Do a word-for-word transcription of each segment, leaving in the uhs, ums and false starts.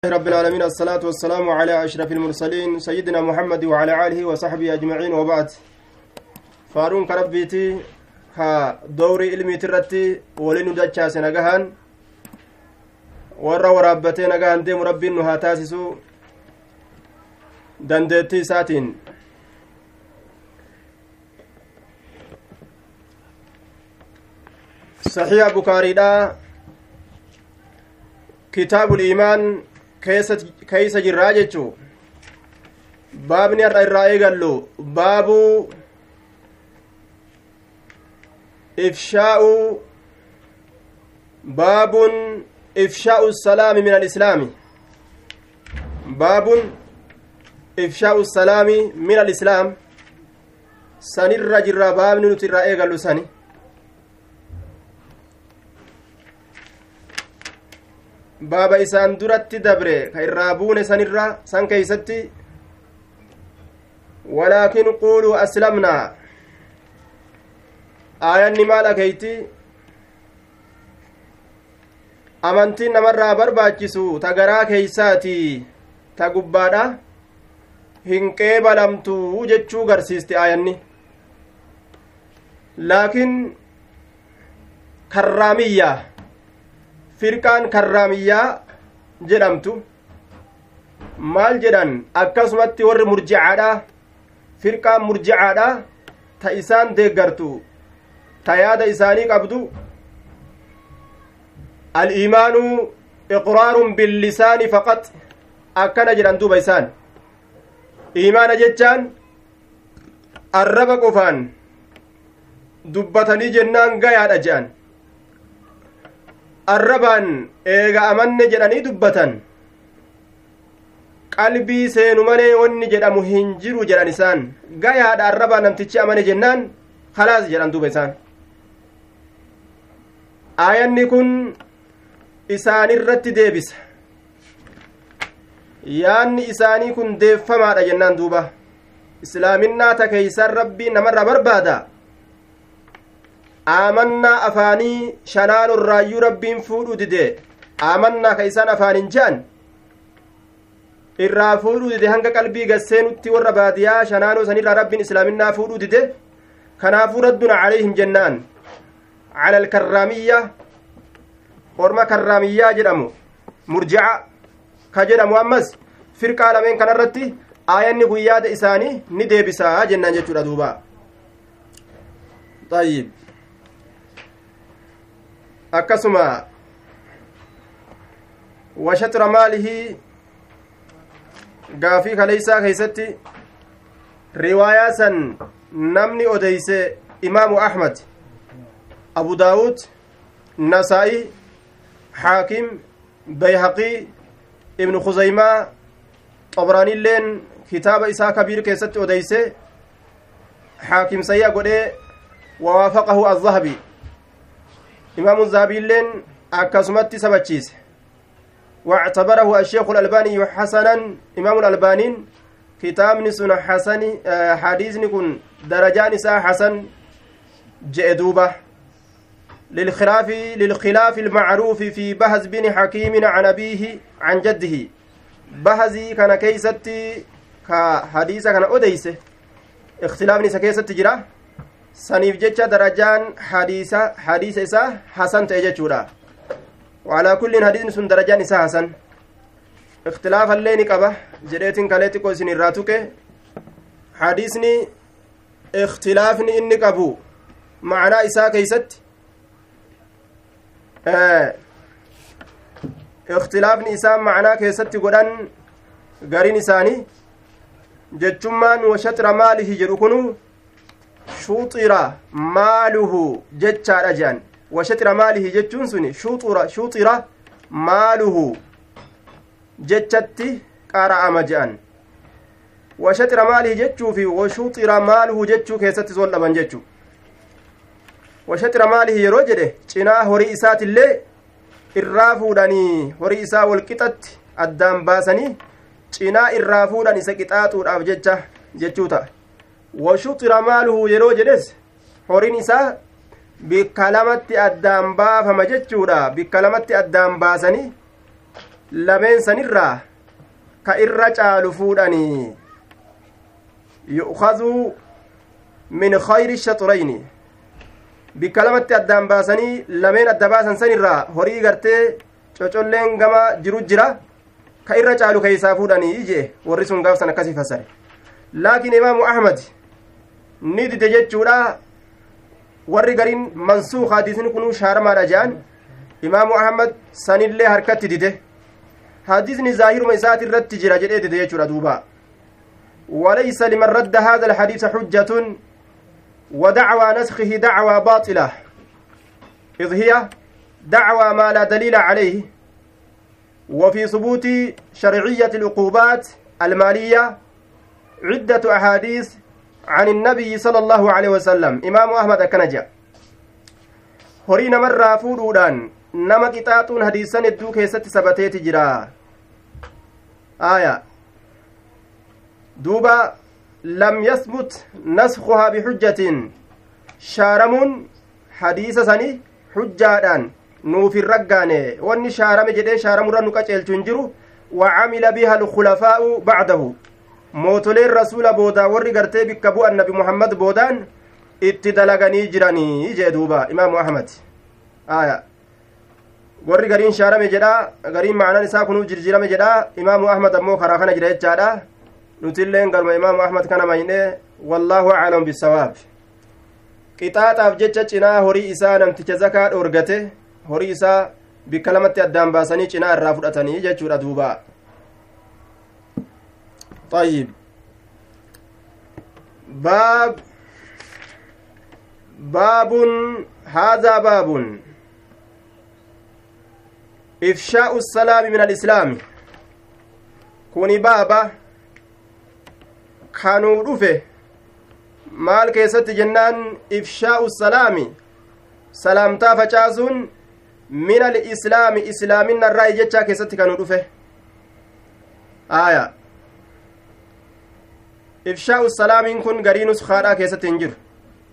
رب العالمين الصلاة والسلام على أشرف المرسلين سيدنا محمد وعلى آله وصحبه أجمعين وبعد فارون كربيتي ها دوري علمي ترتي ولين دجا سنغهان ورا ورابتي نغهان دي مربي نها تاسسو دندتي ساتين صحيح بخاري دا كتاب الإيمان keessa jirraa jechuu baabni har'a irraa eegallu baabu ifshaa'u baabun ifshaa'u salaami min alislaami baabun ifshaa'u salaami min alislaam sanirra jirra baabni nuti irraa eegallu sani baaba isaan duratti dabre ka irraa buune sanirra san keeysatti walaakin quuluu aslamnaa aayanni maal akeeyti amantiin namarraa barbaachisu ta garaa keeysaati ta gubbaadha hin qeebalamtu jechuu garsiisti aayanni laakiin karraamiyyaa firqaan karraamiyyaa jedhamtu maal jedhan akkasumatti warri murjicaadha firqaan murjicaadha ta isaan deeggartu ta yaada isaanii qabdu al-iimaanu iqraarun billisaani faqat akkana jedhan duuba isaan iimaana jechaan arraba qofaan dubbatanii jennaan gayaadha jedhan arrabaan eega amanne jedhanii dubbatan qalbii seenu malee wanni jedhamu hin jiru jedhan isaan gayaadha arrabaan namtichi amane jennaan khalaas jedhan duuba isaan aayanni kun isaanirratti deebisa yaanni isaanii kun deeffamaadha jennaan duuba islaaminaa ta keeysan rabbii namarra barbaada aamannaa afaanii shanaanu irraayyuu rabbiin fuudhuu dide aamannaa ka isaan afaanin je'an irraa fuudhuu dide hanga qalbii gasseenutti warra baadiyaa shanaanoo sanirraa rabbiin islaaminaa fuudhuu dide kanaafuu raddun calayhim jennaan cala alkarraamiyya orma karraamiyyaa jedhamu murjica ka jedhamu ammas firqaa lameen kanarratti aayanni guyyaada isaanii ni deebisaa jennaan jechuudha duuba ayyib akkasuma washatra maalihi gaafii kaleysaa keeysatti riwaayaa san namni odeyse imaamu ahmad abu daawud nasaa'i xaakim bayhaqii ibnu khuzaymaa xobraaniilleen kitaaba isaa kabiir keessatti odeyse xaakim sayya godhee wawaafaqahu azzahabi imaamu zahabiilleen akkasumatti sabachiise واعتبره الشيخ الألباني حسنا إمام الألبانين كتاب نسون حسن حديث نكون درجان سا حسن جئدوبة للخلاف للخلاف المعروف في بهز بن حكيم عن أبيه عن جده بهزي كان كيستي كحديث كان أديسه اختلاف نسا كيستي جرا saniif jecha darajaan hadiisa hadiisa isaa hasan ta'e jechuudha waalaa kulliin hadiisni sun darajaan isaa hasan ikhtilaafallee ni qaba jedheetiin kalee xiqqoo isin irraa tuqe hadiisni ikhtilaafni inni qabu ma'anaa isaa keeysatti ikhtilaafni isaa ma'anaa keessatti godhan gariin isaanii jechummaan washaxra maalihi jedhu kunu shuuxira maaluhu jechaadha jedhan washaxira maalihi jechuun suni shuuxura shuuxira maaluhu jechatti qara'ama jedhan washaxira maalihi jechuu fi washuuxira maaluhu jechuu keessatti soon dhaban jechuu washaxira maalihi yeroo jedhe cinaa horii isaatillee irraa fuudhanii horii isaa walqixatti addaan baasanii cinaa irraa fuudhan isa qixaaxuudhaaf jecha jechuu ta'a washuxira maaluhu yeroo jedhes horiin isaa bikka lamatti addaan baafama jechuudha bikka lamatti addaan baasanii lameen sanirraa ka irra caalu fuudhanii yu'khadhu min khayri shaxurayni bikka lamatti addaan baasanii lameen adda baasan sanirraa horii gartee cocolleen gama jiru jira ka irra caalu keeysaa fuudhanii jee warri sun gaafsan akkasii fassare laakiin imaamu ahmad ni dide jechuudha warri gariin mansuuq hadiisni kunuu shaaramaadha jean imaamu ahmad sanillee harkatti dide hadiisni zaahiruma isaati irratti jira jedhee dide jechuudha duuba walaysa liman radda haadha alhadiisa xujjatun ودعوى نسخه دعوى باطلة إذ هي دعوى ما لا دليل عليه وفي ثبوت شرعية العقوبات المالية عدة أحاديث عن النبي صلى الله عليه وسلم إمام أحمد كنجا هرين مرة فورودان نما قطاطون حديثان الدو كيست سبتيت جرا آية دوبا لم يثبت نسخها بحجة شارم حديث سني حجادان نوفي الرقاني واني شارم جدي شارم رنو كتل تنجرو وعمل بها الخلفاء بعده موتولي الرسول بودا ورّي قرتي بكبو النبي محمد بودان اتدلغني جراني جدوبا إمام أحمد آية ورّي قرين شارم جدا قرين معنا نساء كنو جرجرم جدا إمام أحمد أمو خراخنا جدا جدا nutilleen galma imaamu ahmad kana mayne wallaahu aclam bisawaab qixaaxaaf jecha cinaa horii isaa namticha zakaa dhoorgate horii isaa bikka lamatti addaan baasanii cinaa irraa fudhatanii jechuudha duuba طيب باب باب هذا باب إفشاء السلام من الإسلام كوني بابا kanuu dhufe maal keessatti jennaan ifshaa'u salaami salaamtaa facaasuun min al-islaami islaaminna irraa jechaa keessatti kanuu dhufe aaya ifshaa'u salaamiin kun garii nuskaadhaa keessatti hin jiru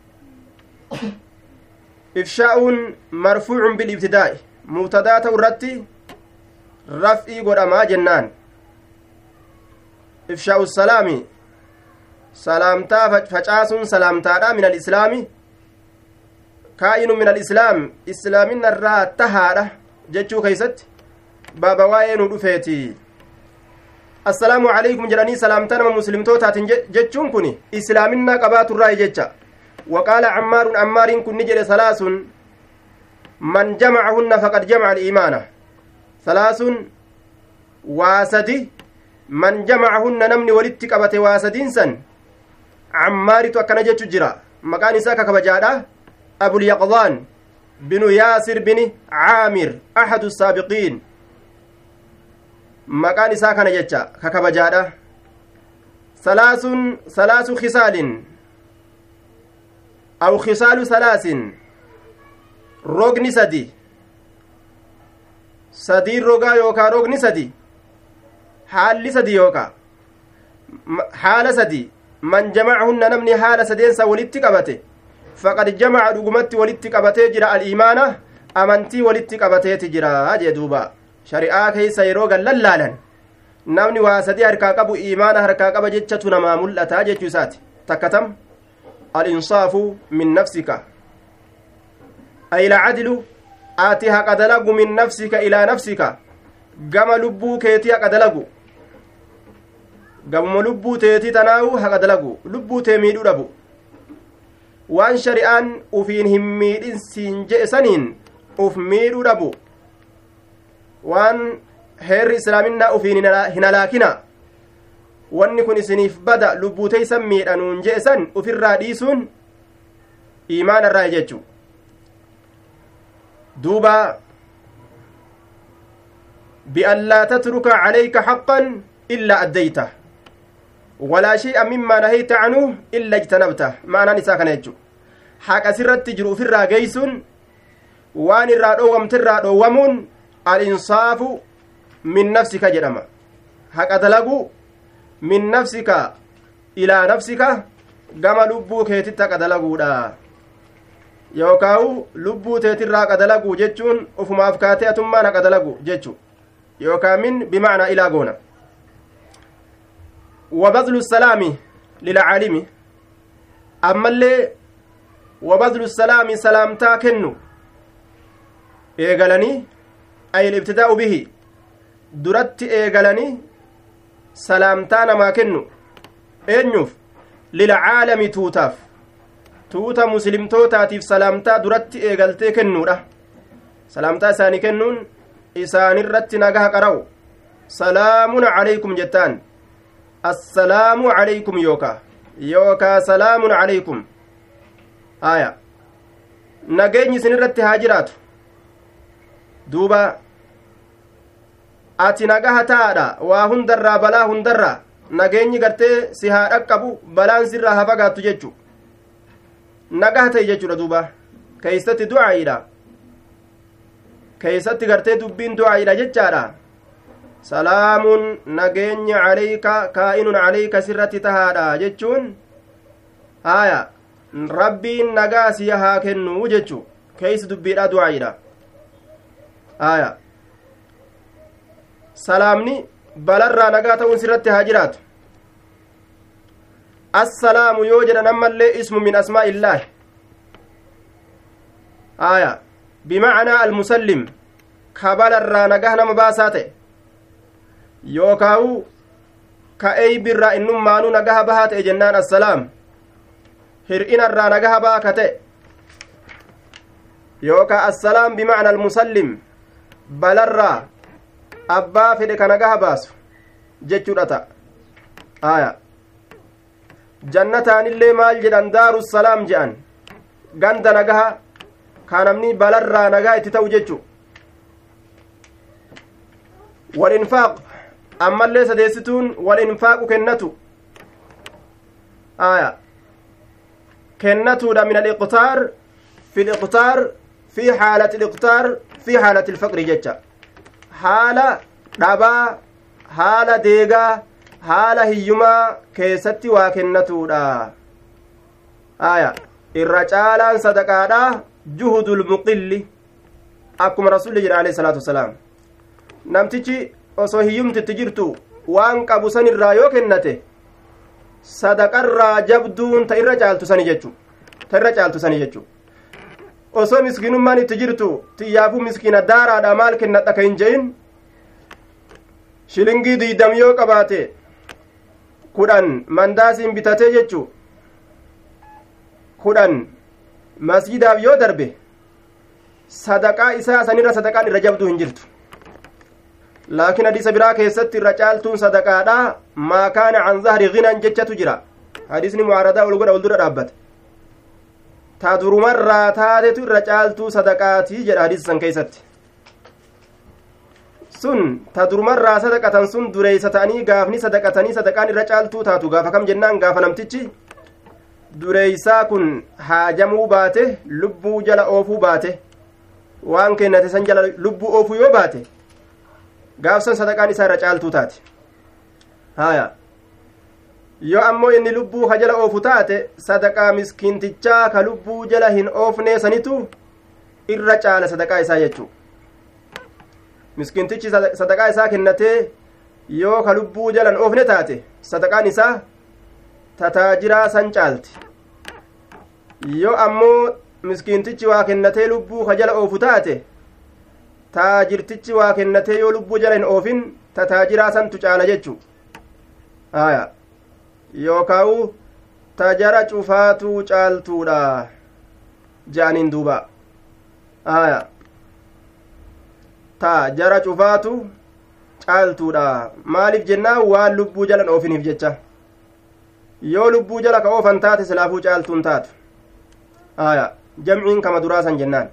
ifshaa'uun marfuucun bilibtidaa'i mubtadaa ta'u irratti raf'ii godhamaa jennaan ifshaa'u salaami salaamtaa facaasuun salaamtaadha min alislaami kaa'inu min alislaam islaaminna irraa tahaadha jechuu keeysatti baaba waa'ee nu dhufeeti assalaamu calaykum jedhanii salaamtaa nama muslimtootaatiin jechuun kun islaaminna qabaaturraa jecha waqaala cammaarun ammaariin kun ni jedhe salaasun man jamacahunna faqad jamaca aliimaana salaasun waa sadi man jamacahunna namni walitti qabate waa sadiin san cammaaritu akkana jechu jira maqaan isaa ka kabajaadha abulyaqdaan binu yaasir bini caamir axadu saabiqiin maqaan isaa kana jecha ka kabajaadha salaasun salaasu khisaalin aw khisaalu salaasin rogni sadi sadii rogaa yookaa rogni sadi haalli sadi yookaa haala sadi man jamacahunna namni haala sadeensa walitti qabate faqad jamaca dhugumatti walitti qabatee jira al-iimaana amantii walitti qabateeti jira jee duuba shari'aa keeysa yeroo gallallaalan namni waa sadii harkaa qabu iimaana harkaa qaba jechatu namaa mul'ata jechuu isaati takkatam al-insaafu min nafsika ay lacadlu ati haqa dalagu min nafsika ilaa nafsika gama lubbuu keetii haqa dalagu gamuma lubbuu teetii tanaahu haqa dalagu lubbuu tee miidhuu dhabu waan shari'aan ufiin hin miidhin siin je'e saniin uf miidhuu dhabu waan heerri islaaminaa ufiin hin halaakina wanni kun isiniif bada lubbuu teeysan miidhanuun je'e san ufirraa dhiisuun iimaana irraa jechuu duuba bi'an laa tatruka calayka haqqan illaa addayta walaa shay'a mimmaa nahayta canhu illa ijtanabta ma'anaan isaa kana jechu haqa sirratti jiru ufirraa geeysuun waan irraa dhoowwamtirraa dhoowwamuun al-insaafu min nafsika jedhama haqa dalagu min nafsika ilaa nafsika gama lubbuu keetitti haqa dalaguudha yookaawu lubbuu teetirraa haqa dalagu jechuun ufumaaf kaatee atummaan haqa dalagu jechu yookaan min bimacnaa ilaa goona wabadlu salaami lilcaalimi ammallee wabadlu salaami salaamtaa kennu eegalanii ay ilibtidaa'u bihi duratti eegalanii salaamtaa namaa kennu eenyuuf lilcaalami tuutaaf tuuta muslimtootaatiif salaamtaa duratti eegaltee kennuudha salaamtaa isaanii kennuun isaanirratti nagaha qara'u salaamun calaykum jettaan assalaamu calaykum yookaa yookaa salaamun calaykum aya nageenyi isinirratti haa jiraatu duuba ati nagaha taadha waa hundarraa balaa hundarraa nageenyi gartee si haa dhaqqabu balaan sirraa haa fagaattu jechu nagaha ta'e jechuudha duuba keeysatti du'aa'iidha keeysatti gartee dubbiin du'aa'iidha jechaadha salaamun nageenyi calayka kaa'inun calayka sirratti tahaadha jechuun aya rabbiin nagaa si haa kennu jechu keeysi dubbiidha du'aa'iidha aya salaamni balarraa nagaa ta'uun sirratti haa jiraatu assalaamu yoo jedhan ammallee ismu min asmaa'illaahi aya bimacnaa almusallim ka balarraa nagaa nama baasaa ta'e yookaawu ka eeybirraa innummaanuu nagaha bahaa ta'e jennaan assalaam hir'inarraa nagaha baha ka ta'e yookaa assalaam bimacnaa almusallim balarraa abbaa fedhe ka nagaha baasu jechuudha ta'a aya jannataanillee maal jedhan daaru salaam jedhan ganda nagaha ka namni balarraa nagaa itti ta'u jechu walinfaaq ammallee sadeessituun walinfaaqu kennatu aya kennatuudha min aliqtaar fi liqtaar fi xaalati liqtaar fi xaalati ilfaqri jecha haala dhabaa haala deegaa haala hiyyumaa keessatti waa kennatuudha aya irra caalaan sadaqaadha juhudul muqilli akkuma rasulli jedha alayhi salaatu wasalaam namtichi osoo hiyyumtitti jirtu waan qabu san irraa yoo kennate sadaqarraa jabduun ta irra caaltu sani jechu ta irra caaltu sani jechu osoo miskiinummaan itti jirtu xiyyaafuu miskiina daaraadha maal kennadha ka hin je'in shilingii diidam yoo qabaate kudhan mandaasiin bitatee jechu kudhan masjidaaf yoo darbe sadaqaa isaa sanirra sadaqaan irra jabduu hin jirtu laakiin hadiisa biraa keessatti irra caaltuun sadaqaadha maa kaana can zahri ginan jechatu jira hadiisni mucaaradaa ol godha ol dura dhaabbata ta durumarraa taatetu irra caaltuu sadaqaatii jedha hadiisa san keessatti sun ta durumarraa sadaqatan sun dureeysa ta'anii gaafni sadaqatanii sadaqaan irra caaltuu taatu gaafa kam jennaan gaafa namtichi dureeysaa kun haajamuu baate lubbuu jala oofuu baate waan kennate san jala lubbuu oofuu yoo baate gaafsan sadaqaan isaa irra caaltuu taate haya yoo ammoo inni lubbuu ka jala oofu taate sadaqaa miskiintichaa ka lubbuu jala hin oofnee sanitu irra caala sadaqaa isaa jechuu miskiintichi sadaqaa isaa kennatee yoo ka lubbuu jala hin oofne taate sadaqaan isaa tataajiraa san caalti yoo ammoo miskiintichi waa kennatee lubbuu ka jala oofu taate taajirtichi waa kennatee yoo lubbuu jala hin oofin tataajiraa santu caala jechu aya yookaawu tajara cufaatuu caaltuudha jaaniin duuba aya ta jara cufaatu caaltuudha maaliif jennaa waan lubbuu jalan oofiniif jecha yoo lubbuu jala ka oofan taate silaafuu caaltuun taatu aya jamciin kama duraasan jennaan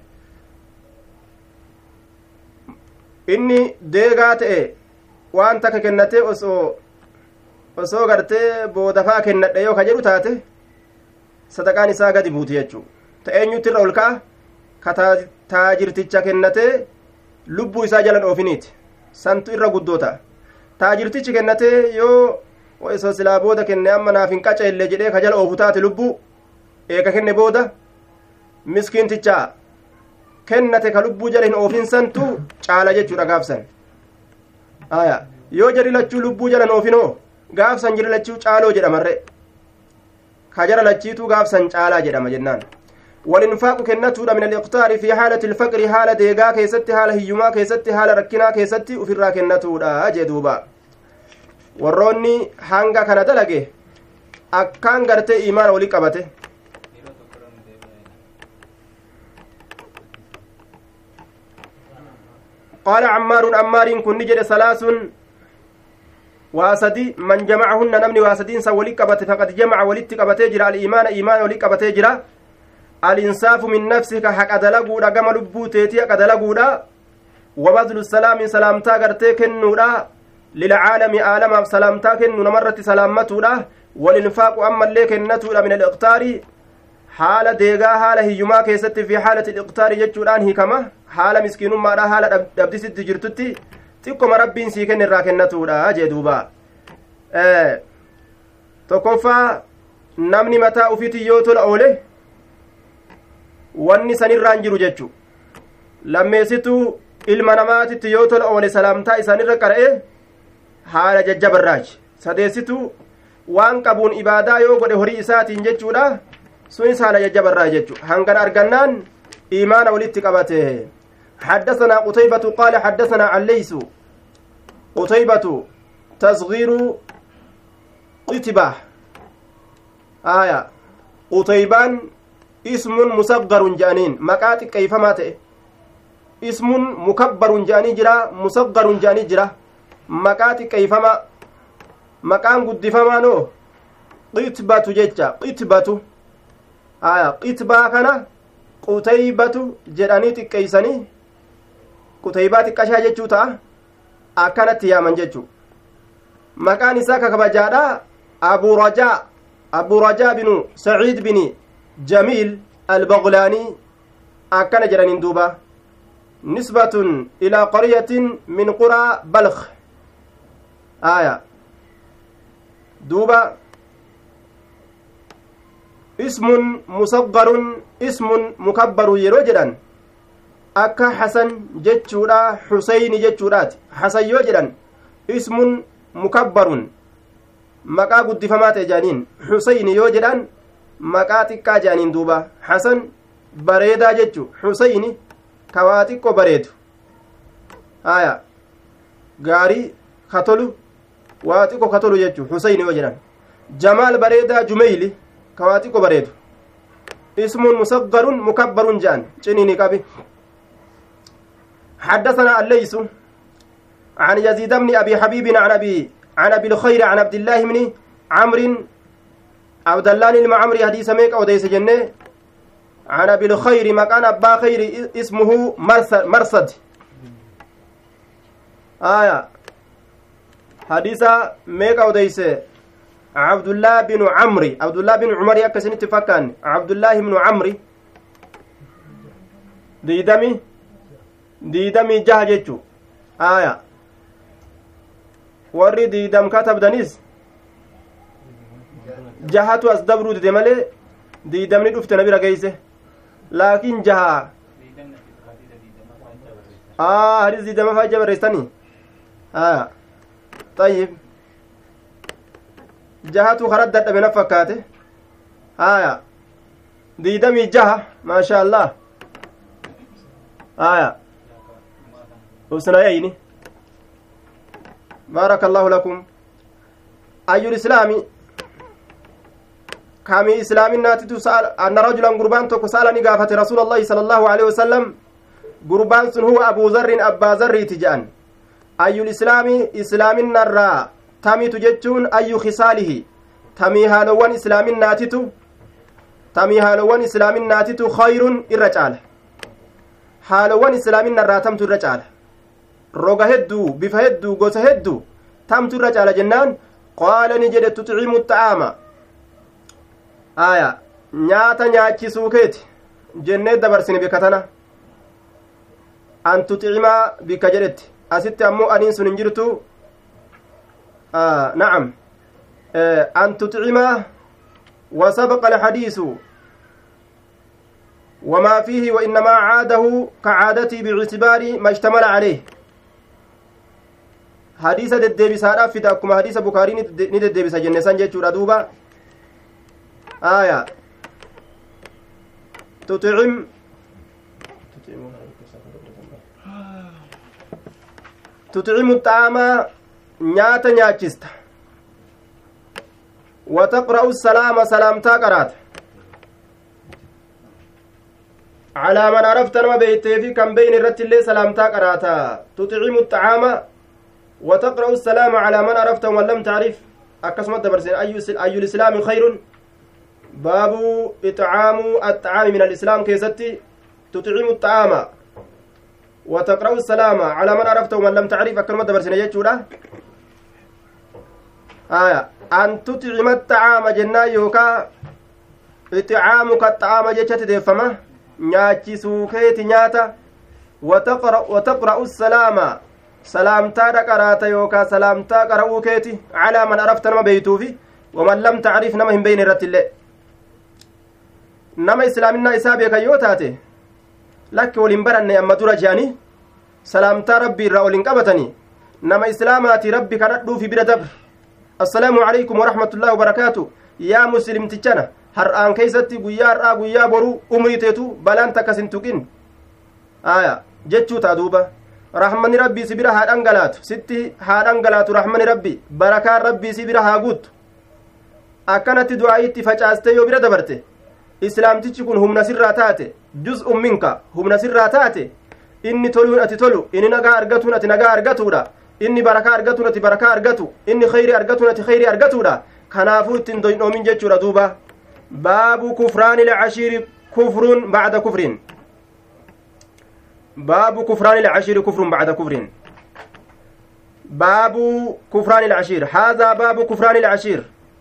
inni deegaa ta'e waan takka kennatee osoo osoo gartee boodafaa kennadhe yoo ka jedhu taate sadaqaan isaa gadi buuti jechuu ta'eenyutti irra ol ka'a ka taajirticha kennatee lubbuu isaa jalan oofiniiti santu irra guddoota taajirtichi kennatee yoo osoo silaa booda kenne amma naaf hin qaceelle jedhee ka jala oofu taate lubbuu eega kenne booda miskiintichaa kennate ka lubbuu jala hin oofin santu caala jechuudha gaafsan aya yoo jari lachuu lubbuu jala noofinoo gaafsan jari lachuu caaloo jedhamarre ka jara lachiituu gaafsan caalaa jedhama jennaan walinfaaqu kennatuudha min aliqtaari fi haalati ilfaqri haala deegaa keessatti haala hiyyumaa keessatti haala rakkinaa keessatti ufirraa kennatuudha jee duuba warroonni hanga kana dalage akkaan gartee iimaana wali qabate qaala cammaaruun ammaariin kun ni jedhe salaasun waa sadi man jamacahunna namni waa sadiinsa wali qabate faqad jamaca walitti qabatee jira aliimaana iimaana wali qabatee jira alinsaafu min nafsika haqa dalaguudha gama lubbuu teetii haqa dalaguudha wabadlu salaami salaamtaa gartee kennuudha lilcaalami aalamaaf salaamtaa kennu namarratti salaammatuudha walinfaaqu ammallee kennatuudha min aliqtaari haala deegaa haala hiyyumaa keessatti fi haalati liqtaari jechuudhaan hiikama haala miskiinummaadha haala dhabdisitti jirtutti xiqqoma rabbiin sii kenne irraa kennatuudha jee duuba tokkoffaa namni mataa ufiitii yoo tola oole wanni sanirraan jiru jechu lammeessituu ilma namaatitti yoo tola oole salaamtaa isaanirra qara'e haala jajjabarraaji sadeessituu waan qabuun ibaadaa yoo godhe horii isaatiin jechuudha sunis haala jajjabarraa jechu hangana argannaan iimaana walitti qabate حدثنا قتيبة قال حدثنا الليث قتيبة تصغير قتبة آية قتيبان اسم مصغر جانين مقاتك كيف مات اسم مكبر جاني جرا مصغر جاني جرا مقاتك كيف ما مقام قد فمانو قتبة ججا قتبة آية قتبة كان قتيبة جرانيتك كيساني qutaybaati qashaa jechuu ta'a akkanatti yaaman jechuu maqaan isaa kakabajaadha abu rajaa abu rajaa binu saciid bini jamiil albaglaanii akkana jedhaniin duuba nisbatun ilaa qaryatin min quraa balk aya duuba ismun musaggarun ismun mukabbarun yeroo jedhan akka hasan jechuudha xuseyni jechuudhaati hasan yoo jedhan ismun mukabbarun maqaa guddifamaa ta'e jaaniin xuseyni yoo jedhan maqaa xiqqaa jaaniin duuba hasan bareedaa jechu xuseyni kawaa xiqqo bareedu aya gaarii katolu waa xiqqo katolu jechu xuseyni yoo jedhan jamaal bareedaa jumeyli kawaa xiqqo bareedu ismun musaggarun mukabbarun jaan ciniini qabi حدثنا الليث عن يزيد بن أبي حبيب عن أبي عن أبي الخير عن عبد الله بن عمرو عبد الله بن عمرو حديث ميك أو ديس جنة عن أبي الخير مكان أبا خير اسمه مرصد, مرصد. آية حديث ميك أو ديس عبد الله بن عمرو عبد الله بن عمر يكسن اتفاقا عبد الله بن عمرو ديدمي diidamii jaha jechu aya warri diidam katabdanis jahatu as dabruu dide malee diidamni dhufte na bira geeyse laakiin jaha aa hadis diidama faaja barreessanii aya tayyib jahatu karat dadhabe na fakkaate aya diidamii jaha maasha allah aya وسنايين بارك الله لكم أي الإسلام كامي إسلام ناتي تسأل أن رجلا قربان تكو سألني قافة رسول الله صلى الله عليه وسلم قربان سن هو أبو ذر أبا ذر تجان أي الإسلام إسلام النرى تامي تجتون أي خصاله تامي هالوان إسلام ناتي تامي هالوان إسلام ناتي خير الرجال هالوان إسلام النرى تمت الرجال roga hedduu bifa hedduu gosa hedduu tamtu irra caala jennaan qaala ni jedhe tutcimu ta'aama aya nyaata nyaachisuu keeti jennee dabarsine bika tana an tutcimaa bika jedhetti asitti ammoo aniin sun hin jirtu na'am an tutcimaa وسبق الحديث وما فيه وإنما عاده كعادتي باعتبار ما اشتمل عليه hadiisa deddeebisaadhaaf fida akkuma hadiisa bukaarii ni deddeebisa jenne san jechuudha duuba aya tuticim tuticimu xaama nyaata nyaachista wataqra'u salaama salaamtaa qaraata على من عرفت نما بيته في كم بين الرت اللي سلامتا قراتا تطعم الطعام وتقرأ السلام على من عرفت ومن لم تعرف أكسمت دبرسين أي أي الإسلام خير باب إطعام الطعام من الإسلام كيستي تطعم الطعام وتقرأ السلام على من عرفت ومن لم تعرف أكسمت دبرسين يجولا آية أن تطعم الطعام جنة يوكا إطعامك الطعام جتت دفمه nyaachisuu keeti nyaata wataqra'u salaama salaamtaadha qaraata yookaa salaamtaa qara'uu keeti calaa man arafta nama beeytuufi waman lam tacrif nama hin beyne irratti illee nama islaaminaa isaa beekan yoo taate lakki waliin baranne amma dura je'anii salaamtaa rabbii irraa waliin qabatanii nama islaamaati rabbi kadhadhuufi bira dabre assalaamu calaykum warahmatullaahi wabarakaatu yaa muslimtichana har'aan keeysatti guyyaa har'aa guyyaa boruu umrii teetu balaan takkas hin tuqin aya jechuu taa duuba rahmani rabbii si bira haa dhangalaatu sitti haa dhangalaatu rahmani rabbii barakaan rabbii si bira haa guuttu akkanatti du'aayitti facaaste yoo bira dabarte islaamtichi kun humna sirraa taate juz'un minka humna sirraa taate inni toluun ati tolu inni nagaa argatuun ati nagaa argatuudha inni barakaa argatuun ati barakaa argatu inni khayrii argatuun ati khayrii argatuudha kanaafuu ittiin doyndhoomin jechuudha duuba باب كفران العشير كفر بعد كفر باب كفران العشير كفر بعد كفر باب كفران العشير هذا باب كفران العشير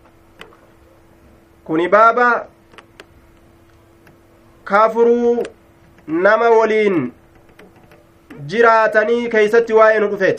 كوني بابا كافروا نما ولين جراتني كيست واين رفيت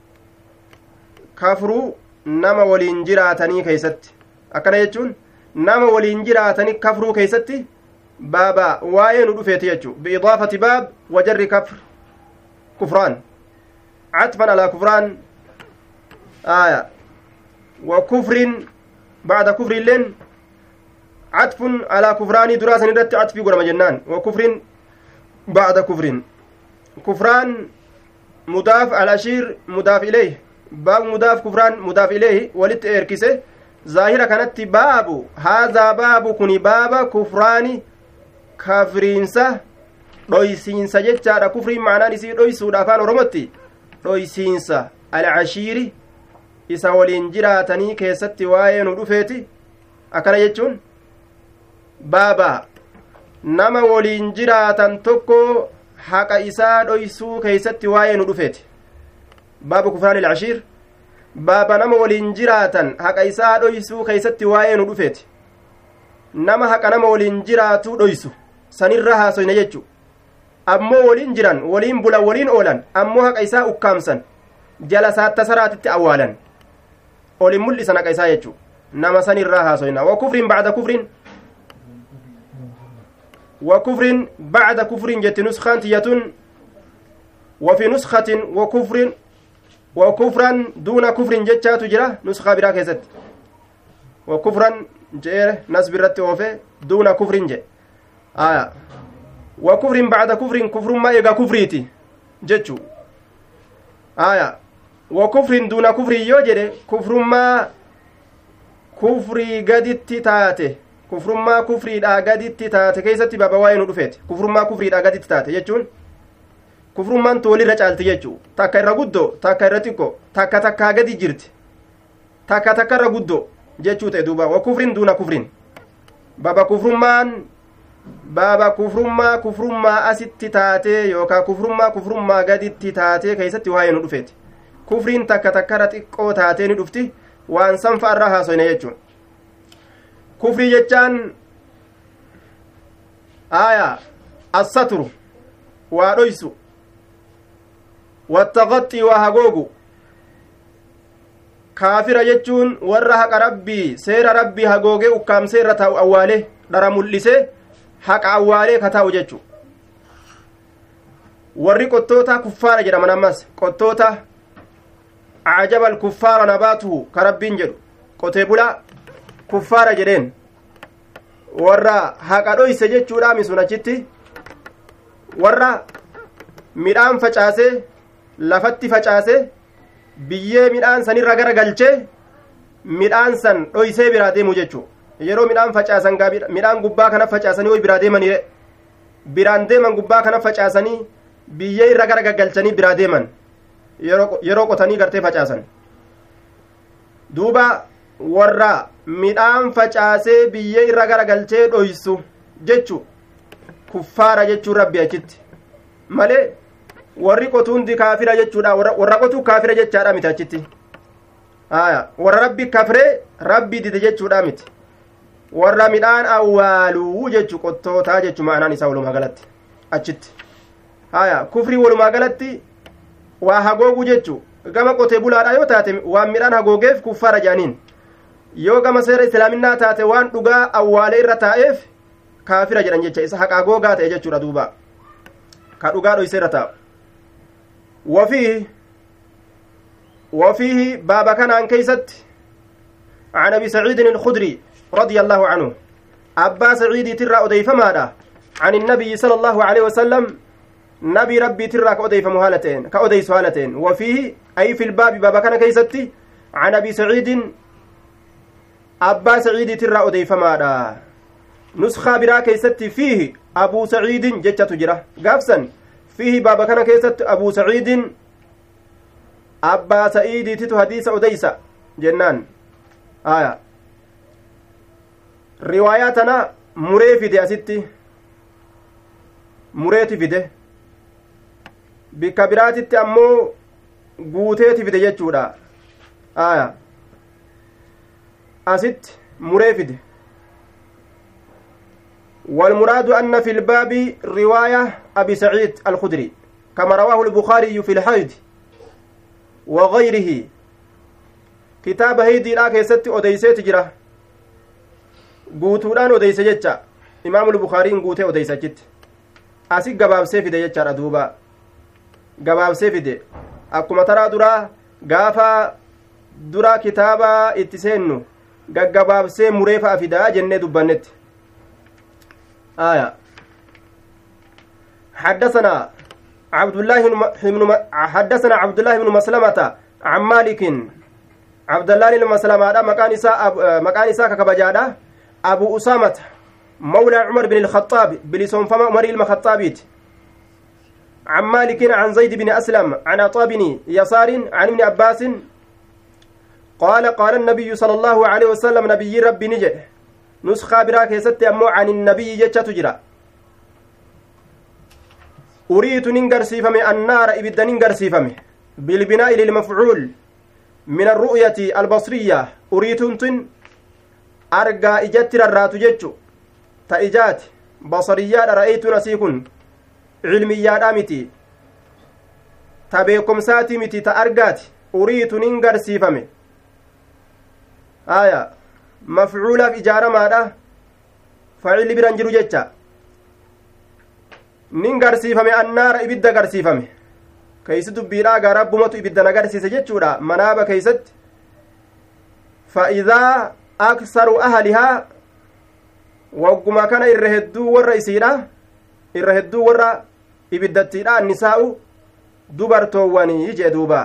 كافروا نما ولين جراتني كيست أكنا يجون nama waliin jiraatani kafruu keeysatti baaba waa'ee nu dhufeeti jechu biidaafati baab wajarri kafr kufraan catfan alaa kufraan aya wa kufrin bacda kufriilleen catfun alaa kufraanii duraa san irratti catfii godhama jennaan wa kufrin bacda kufrin kufraan mudaaf alashiir mudaaf ileeyh baab mudaaf kufraan mudaaf ileeyh walitti eerkise zaahira kanatti baabu haadhaa baabu kuni baaba kufraani kafriinsa dhoysiinsa jechaadha kufriin ma'anaan isii dhoysuudha afaan oromotti dhoysiinsa alcashiiri isa waliin jiraatanii keessatti waa'ee nu dhufeeti akkana jechuun baaba nama waliin jiraatan tokko haqa isaa dhoysuu keeysatti waa'ee nu dhufeeti baabu kufraani alcashiir baaba nama waliin jiraatan haqa isaa dhoysuu keeysatti waa'ee nu dhufeeti nama haqa nama waliin jiraatu dhoysu sanirra haasoyna jechu ammoo waliin jiran waliin bulan waliin oolan ammoo haqa isaa ukkaamsan jala saatta saraatitti awwaalan olin mul'isan haqa isaa jechu nama sanirraa haasoyna wa kufrin bacda kufrin wa kufrin bacda kufrin jetti nuskaan tiyyatun wa fi nuskatin wa kufrin وكفرا دون كفر جتشاتو جرا نسخة برا كيست وكفرا جير نسب الرت وفي دون كفر جي آية وكفر بعد كفر كفر ما يقى كفريتي جتشو آية وكفر دون كفر يوجد كفر ما كفري قدت تاتي كفر ما كفري دا قدت تاتي كيست بابا واين رفيت كفر ما كفري دا قدت تاتي جتشون kufrummaan toolirra caalti jechuu takka irra guddoo takka irra xiqqoo takka takkaa gadi jirti takka takka irra guddoo jechuu ta'e duuba wa kufrin duuna kufrin baba kufrummaan baba kufrummaa kufrummaa asitti taatee yookaan kufrummaa kufrummaa gaditti taatee keessatti waa'ee nu dhufeeti kufriin takka takka irra xiqqoo taatee ni dhufti waan sanfa irraa haasoyna jechuun kufrii jechaan aayaa assaturu waa dhoysu wattaqaxxii waa hagoogu kaafira jechuun warra haqa rabbii seera rabbii hagoogee ukkaamsee irra taa'u awwaalee dhara mul'isee haqa awwaalee ka taa'u jechuu warri qottoota kuffaara jedhaman ammas qottoota عجب الكفار نباته كربين جدو قوتي بلا كفار جدين warra haqa dhoyse jechuudha misunachitti warra midhaan facaase lafatti facaase biyyee midhaan sanirra gara galchee midhaan san dhoysee biraa deemu jechuu yeroo midhaan facaasan midhaan gubbaa kana facaasanii way biraa deemanii biraan deeman gubbaa kana facaasanii biyyee irra gara galchanii biraa deeman yeroo qotanii gartee facaasan duuba warra midhaan facaasee biyyee irra gara galchee dhoysu jechu kuffaara jechuu rabbi achitti malee warri qotuundi kaafira jechuudha warra qotuu kaafira jechaadha miti achitti haya warra rabbi kafree rabbi dide jechuudha miti warra midhaan awwaaluu jechu qottootaa jechu ma'anaan isaa walumaa galatti achitti haya kufrii walumaa galatti waa hagoogu jechu gama qotee bulaadha yoo taate waan midhaan hagoogeef kuffaara jaaniin yoo gama seera islaaminaa taate waan dhugaa awwaalee irra taa'eef kaafira jedhan jecha isa haqaa googaa ta'e jechuudha duuba ka dhugaa dhoyse irra taa'u wafiihi wafiihi baaba kanaan keeysatti عن أبي سعيد الخدري رضي الله عنه أبا سعيد ترى أديفمادا عن النبي صلى الله عليه وسلم نبي ربي ترى كأديف مهالتين كأديس هالتين وفيه أي في الباب بابا كان كيستي عن أبي سعيد أبا سعيد ترى أديفمادا نسخة برا كيستي فيه أبو سعيد جتة تجرى قافسا فيه بابا كان كيست أبو سعيد أبا سعيد تتو حديث أديس جنان آية رواياتنا مري فيدي أستي مريتي فيدي بكبراتي أمو قوتيتي فيدي جتشودا آية أست مري فيدي والمراد أن في الباب رواية أبي سعيد الخدري كما رواه البخاري في الحيض وغيره kitaaba heydiidhaa keessatti odeyseeti jira guutuudhaan odeyse jecha imaamul bukaariin guutee odeyse achitti asi gabaabsee fide jechaadha duuba gabaabsee fide akkuma taraa duraa gaafa duraa kitaaba itti seennu gaggabaabsee mureefa afidaa jennee dubbannetti aya حدثنا عبد الله بن حدثنا عبد الله بن مسلمة عن مالك عبد الله بن مسلمة مكان إساء مكان إساء كبجادة أبو أسامة مولى عمر بن الخطاب بلسون فما عمر الخطابيت عن مالك عن زيد بن أسلم عن عطاء بن يسار عن ابن عباس قال قال النبي صلى الله عليه وسلم نبي ربي نجد نسخة براك يست أمو عن النبي جتة تجرى أريد ننقر سيفمي النار إبدا ننقر سيفمي بالبناء للمفعول من الرؤية البصرية أريتنتن أرقى إجتر الرات جتشو تأجات بصريات رأيت نسيكن علميات آمتي تبيكم ساتي متي تأرقات أريت ننقر سيفمي آية مفعولة إجارة ماذا فعل برنجر جتشا ننقر سيفمي النار إبدا قر سيفمي keeysi dubbiidhaa gaa rabbumatu ibiddan agarsiise jechuudha manaaba keeysatti fa'idaa aksaru ahalihaa wagguma kana irra hedduu warra isiidha irra hedduu warra ibiddattiidha annisaa'u dubartoowwanii jee duuba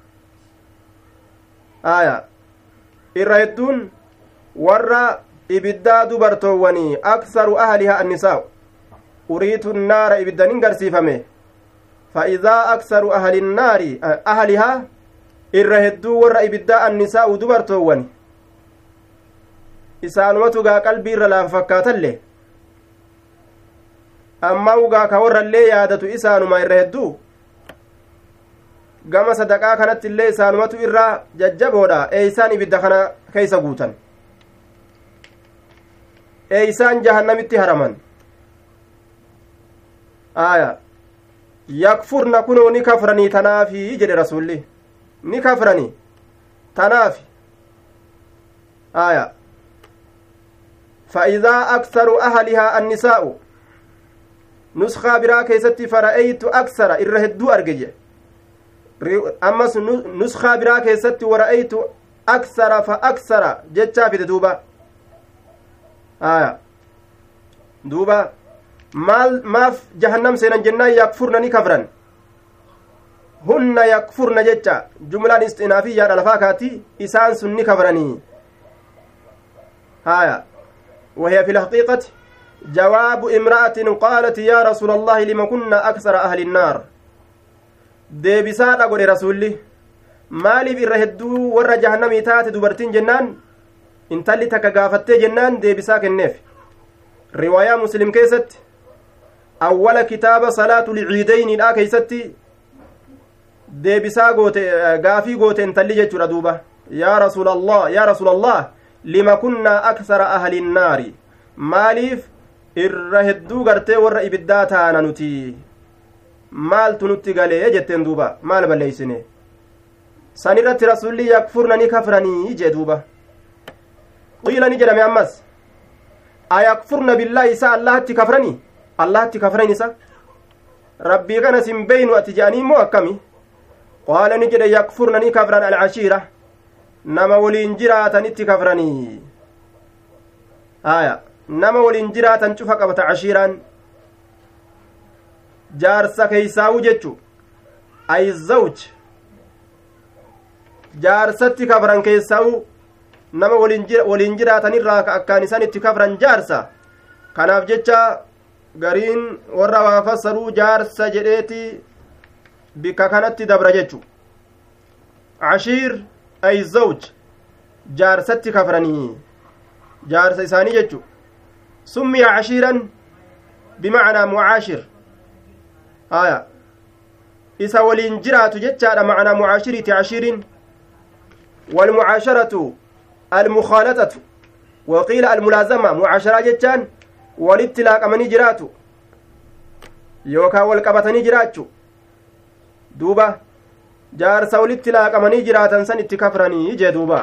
aya irra hedduun warra ibiddaa dubartoowwanii aksaru ahalihaa annisaa'u uriitu naara ibiddan hin garsiifame فإذا أكثر أهل النار أهلها الرهدو والرئبداء النساء دبرتوان إسانواتوغا قلبي رلا فكاتله أما وغا كورا اللي يادتو إسانو ما الرهدو قام صدقا كانت اللي إسانواتو إرا ججبودا إيسان إبدا خنا كيسا قوتا إيسان جهنم اتهرمان آية yakfurna kunoo ni kafranii tanaafi jedhe rasulli ni kafranii tanaafi aya فإذا أكثر أهلها النساء نسخة برا كيستي فرأيت أكثر الرهدو أرجع ammas nuskaa biraa keessatti wara'aytu aksara fa aksara jechaa fide duuba aya duuba maal maaf jahannam seenan jennaan yakfurna ni kafran hunna yakfurna jecha jumlaan istinaafiyyaadha lafaa kaati isaan sun ni kafranii aya وهي في الحقيقة جواب امرأة قالت يا رسول الله لما كنا أكثر أهل النار deebisaadha godhe rasulli maaliif irra hedduu warra jahannamii taate dubartiin jennaan intalli takka gaafattee jennaan deebisaa kenneef riwaayaa muslim keessatti awwala kitaaba salaatu liciideyniidha keeysatti deebisaa goote gaafii goote intalli jechuudha duuba yaa rasuulallah yaa rasuulallah lima kunnaa aksara ahli nnaari maaliif irra hedduu gartee warra ibiddaa taana nuti maaltu nutti galee jetteen duuba maal balleeysine san irratti rasulli yakfurna ni kafranii jee duuba qiila ni jedhame ammas ayakfurna billaahi isa allahatti kafranii allahatti kafran isa rabbii kana sin beynu ati je'anii immoo akkami qaala ni jedhe yakfurna ni kafran alcashiira nama waliin jiraatanitti kafranii aya nama waliin jiraatan cufa qabata cashiiraan jaarsa keeysaawu jechu ay zawj jaarsatti kafran keessaa'u nama waliin jiraatanirraa ka akkaan isan itti kafran jaarsa kanaaf jecha gariin warra waa fassaruu jaarsa jedheeti bikka kanatti dabra jechu cashiir ay zawj jaarsatti kafranii jaarsa isaanii jechu summiya cashiiran bimacnaa mucaashir aya isa waliin jiraatu jechaadha macnaa mucaashiriiti cashiirin walmucaasharatu almukhaalaxatu waqiila almulaazama mucaasharaa jechaan walitti laaqamanii jiraatu yookaan wal qabatanii jiraachu duuba jaarsa walitti laaqamanii jiraatan san itti kafranii jee duuba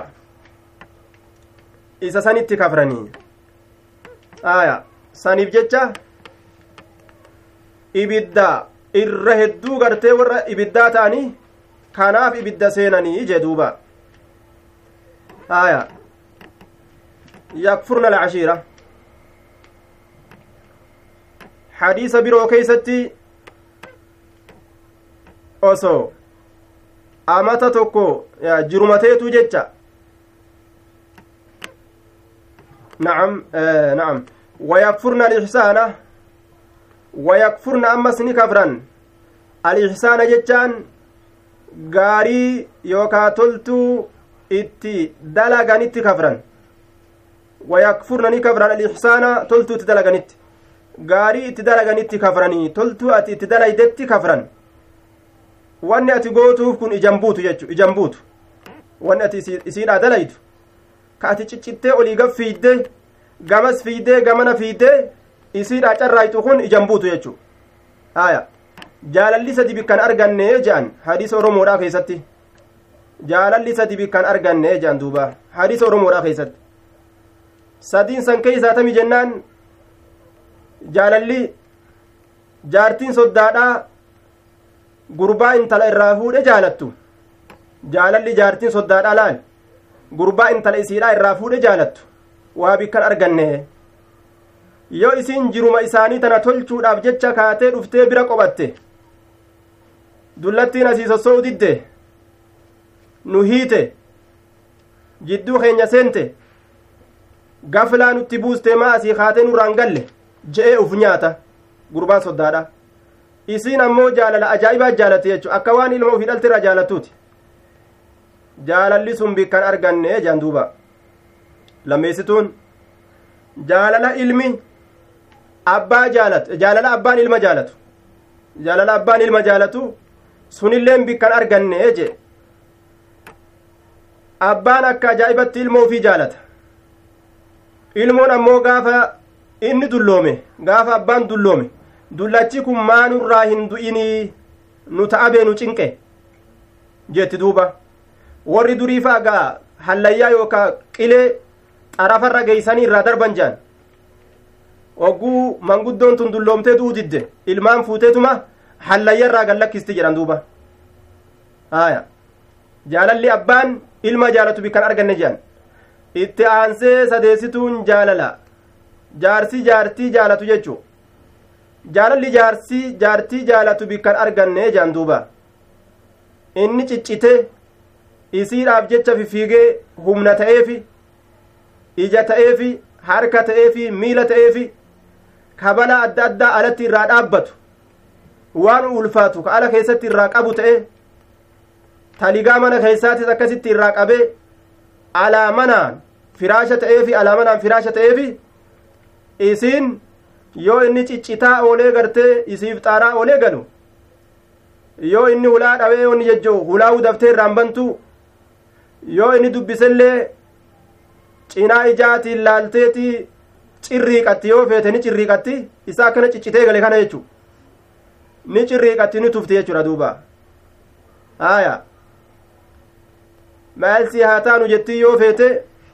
isa san itti kafranii aya saniif jecha ibidda irra hedduu gartee warra ibiddaa ta'anii kanaaf ibidda seenanii jee duuba aya yakfurna alcashiira hadiisa biroo keeysatti osoo amata tokko jirumateetu jecha na'am na'am wayakfurna alihsaana wayakfurna ammas ni kafran alihsaana jechaan gaarii yookaa toltuu itti dalaganitti kafran wayakfurna ni kafran alihsaana toltuu itti dalaganitti gaarii itti dalaganitti kafranii toltuu ati itti dalaydetti kafran wanni ati gootuuf kun ijambuutu jechu ijambuutu wanni ati isiidhaa dalaydu ka ati ciccittee olii gab fiidde gamas fiidde gamana fiidde isiidhaa carraaytu kun ijambuutu jechu aya jaalalli sadi bikkan arganne je'an hadiisa oromoodhaa keessatti jaalalli sadi bikkan arganne je'an duuba hadiisa oromoodhaa keessatti sadiin san keeysaa tami jennaan jaalalli jaartiin soddaadhaa gurbaa intala irraa fuudhe jaalattu jaalalli jaartiin soddaadhaa laal gurbaa intala isiidhaa irraa fuudhe jaalattu waa bikkan arganne yoo isiin jiruma isaanii tana tolchuudhaaf jecha kaatee dhuftee bira qobatte dullattiin asii sossoo'u didde nu hiite jidduu keenya seente gaflaa nutti buustee maa asii kaatee nurraan galle je'ee uf nyaata gurbaan soddaadha isiin ammoo jaalala ajaa'ibaa jaalatte jechu akka waan ilma ufii dhaltirra jaalattuuti jaalalli sun bikkan arganne jaan duuba lammeessituun jaalala ilmi abbaa jaalatu jaalala abbaan ilma jaalatu jaalala abbaan ilma jaalatu sunilleen bikkan arganne je abbaan akka ajaa'ibatti ilma ufii jaalata ilmoon ammoo gaafa inni dulloome gaafa abbaan dulloome dullachi kun maanurraa hin du'inii nu ta'a beenu cinqe jetti duuba warri durii faagaa hallayyaa yookaa qilee xarafarra geeysanii irraa darban jaan ogguu manguddoon tun dulloomtee du'u didde ilmaan fuuteetuma hallayya irraa gallakkisti jedhan duuba haya jaalalli abbaan ilma jaalatu bikkan arganne jedhan itti aansee sadeessituun jaalala jaarsi jaartii jaalatu jechuu jaalalli jaarsi jaartii jaalatu bikkan arganne jedhan duuba inni ciccite isiidhaaf jecha fifiigee humna ta'eefi ija ta'eefi harka ta'eefi miila ta'eefi kabala adda addaa alatti irraa dhaabbatu waan ulfaatu ka ala keessatti irraa qabu ta'e taligaa mana keessaatis akkasitti irraa qabee alaa manaan firaasha ta'eefi alaa manaan firaasha ta'eefi isiin yoo inni ciccitaa oolee gartee isiif xaaraa oolee galu yoo inni hulaa dhawee onni jechuu hulaa'uu daftee irraan bantu yoo inni dubbisellee cinaa ijaatiin laalteetii cirriiqatti yoo feete ni cirriiqatti isaa akkana ciccitee gale kana jechuu ni cirriiqatti ni tufti jechuudha duuba haya maalsi haa taanu jettii yoo feete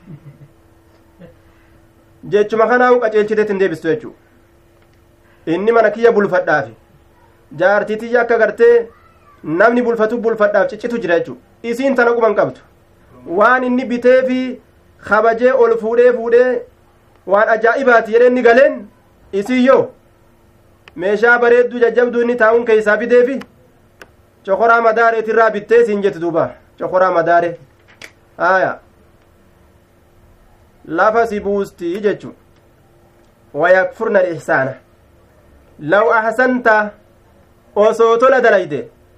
jechuma kanaa'u qaceelchiteetti hin deebistu jechuu inni mana kiyya bulfadhaafi jaartitiyya akka gartee namni bulfatu bulfadhaaf ciccitu jira jechuu isiin tana quban qabdu waan inni bitee fi kabajee ol fuudhee fuudhee waan ajaa'ibaati jedhee inni galeen isiiyyoo meeshaa bareedduu jajjabduu inni taa'uun keessaa fideefi cokoraa madaareetirraa bittee siin jetti duuba cokoraa madaare haya lafa si buustii jechu wayakfurna alihsaana law ahsanta osoo tola dalayde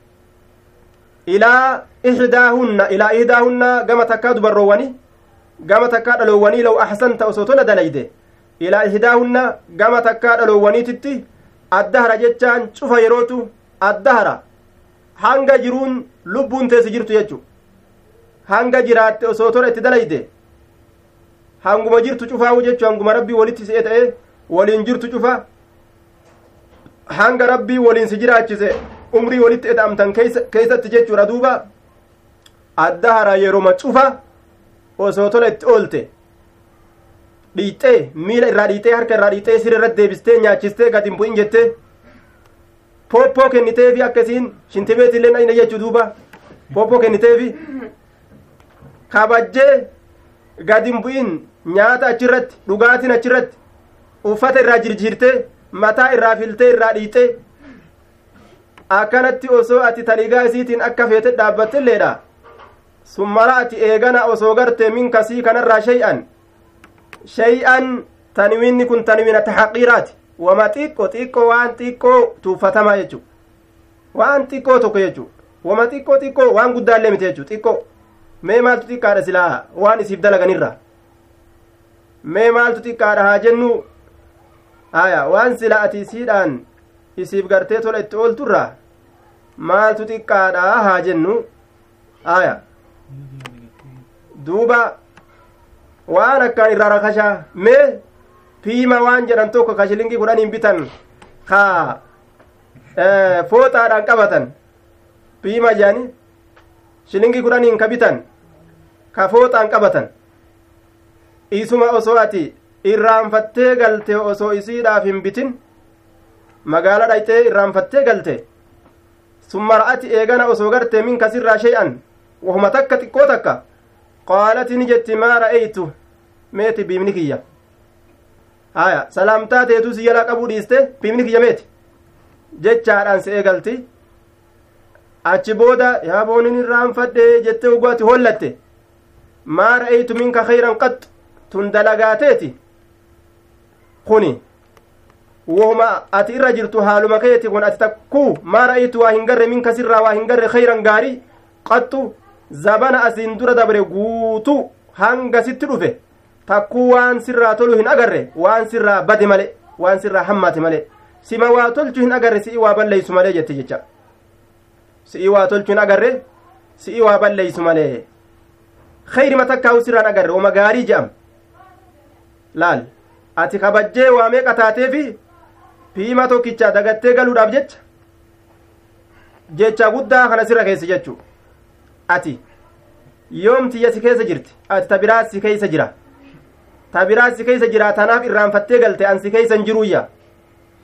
ilaa ihdaahunna ilaa ihdaahunna gama takkaa dubarroowwani gama takkaa dhaloowwanii law ahsanta osoo tola dalayde ilaa ihdaahunna gama takkaa dhaloowwaniititti addahara jechaan cufa yerootu addahara hanga jiruun lubbuun teessi jirtu jechu hanga jiraatte osoo tola itti dalayde hanguma jirtu cufaawu jechu hanguma rabbii walitti si'e ta'e waliin jirtu cufa hanga rabbii waliin si jiraachise umrii walitti eda'amtan keeysatti jechuudha duuba addahara yeroma cufa osoo tola itti oolte dhiixee miila irraa dhiixee harka irraa dhiixee sirra irratti deebistee nyaachistee gad hin bu'in jettee pooppoo kenniteefi akkasiin shintibeetillee dhayna jechuu duuba pooppoo kenniteefi kabajjee gad hin bu'in nyaata achirratti dhugaatiin achirratti uffata irraa jirjiirtee mataa irraa filtee irraa dhiixee akkanatti osoo ati taligaa isiitiin akka feete dhaabbattilleedha summara ati eegana osoo gartee min kasii kanarraa shay'an shay'an tanwiinni kun tanwiina tahaqiiraati wama xiqqoo xiqqoo waan xiqqoo tuuffatamaa jechuu waan xiqqoo tokko jechuu wama xiqqoo xiqqoo waan guddaallee miti jechuu xiqqoo mee maaltu xiqqaadha silaa waan isiif dalaganirra mee maaltu xiqqaadha haa jennu haya waan sila ati isiidhaan isiif gartee tola itti oolturra maaltu xiqqaadha haa jennu haya duuba waan akkaan irraa rakashaa mee piima waan jedhan tokko ka shilingii kudhaniin bitan ka fooxaadhaan qabatan piima jedhani shilingii kudhaniin ka bitan ka fooxaan qabatan isuma osoo ati irraanfattee galte osoo isiidhaaf hin bitin magaala dhayxee irraanfattee galte summara'ati eegana osoo gartee min kasirraa shay'an wahuma takka xiqqoo takka qaalati ni jetti maa ra'aytu meeti biimni kiyya haya salaamtaa teetuu si jalaa qabuu dhiiste biimni kiyya meeti jechaadhaan si eegalti achi booda yaa boonin irraanfadhe jettee ugaati hollatte maa ra'aytu minka khayran qaxxu tun dalagaateeti kuni wahuma ati irra jirtu haaluma keeti kun ati takkuu maa ra'aytu waa hin garre minka sirraa waa hin garre khayran gaarii qaxxu zabana asiin dura dabre guutuu hanga sitti dhufe takkuu waan sirraa tolu hin agarre waan sirraa bade male waan sirraa hammaate male sima waa tolchu hin agarre si'i waa balleeysu malee jette jecha si'i waa tolchu hin agarre si'i waa balleeysu malee khayrima takkaawu sirraan agarre wama gaarii je'am laal ati kabajjee waa meeqa taateefi piima tokkicha dagattee galuudhaaf jecha jecha guddaa kana sirra keessa jechuu ati yoomtiyya si keessa jirti ati tabiraa si keessa jira tabiraa si keessa jira tanaaf irraanfattee galte an si keessa hin jiruuyya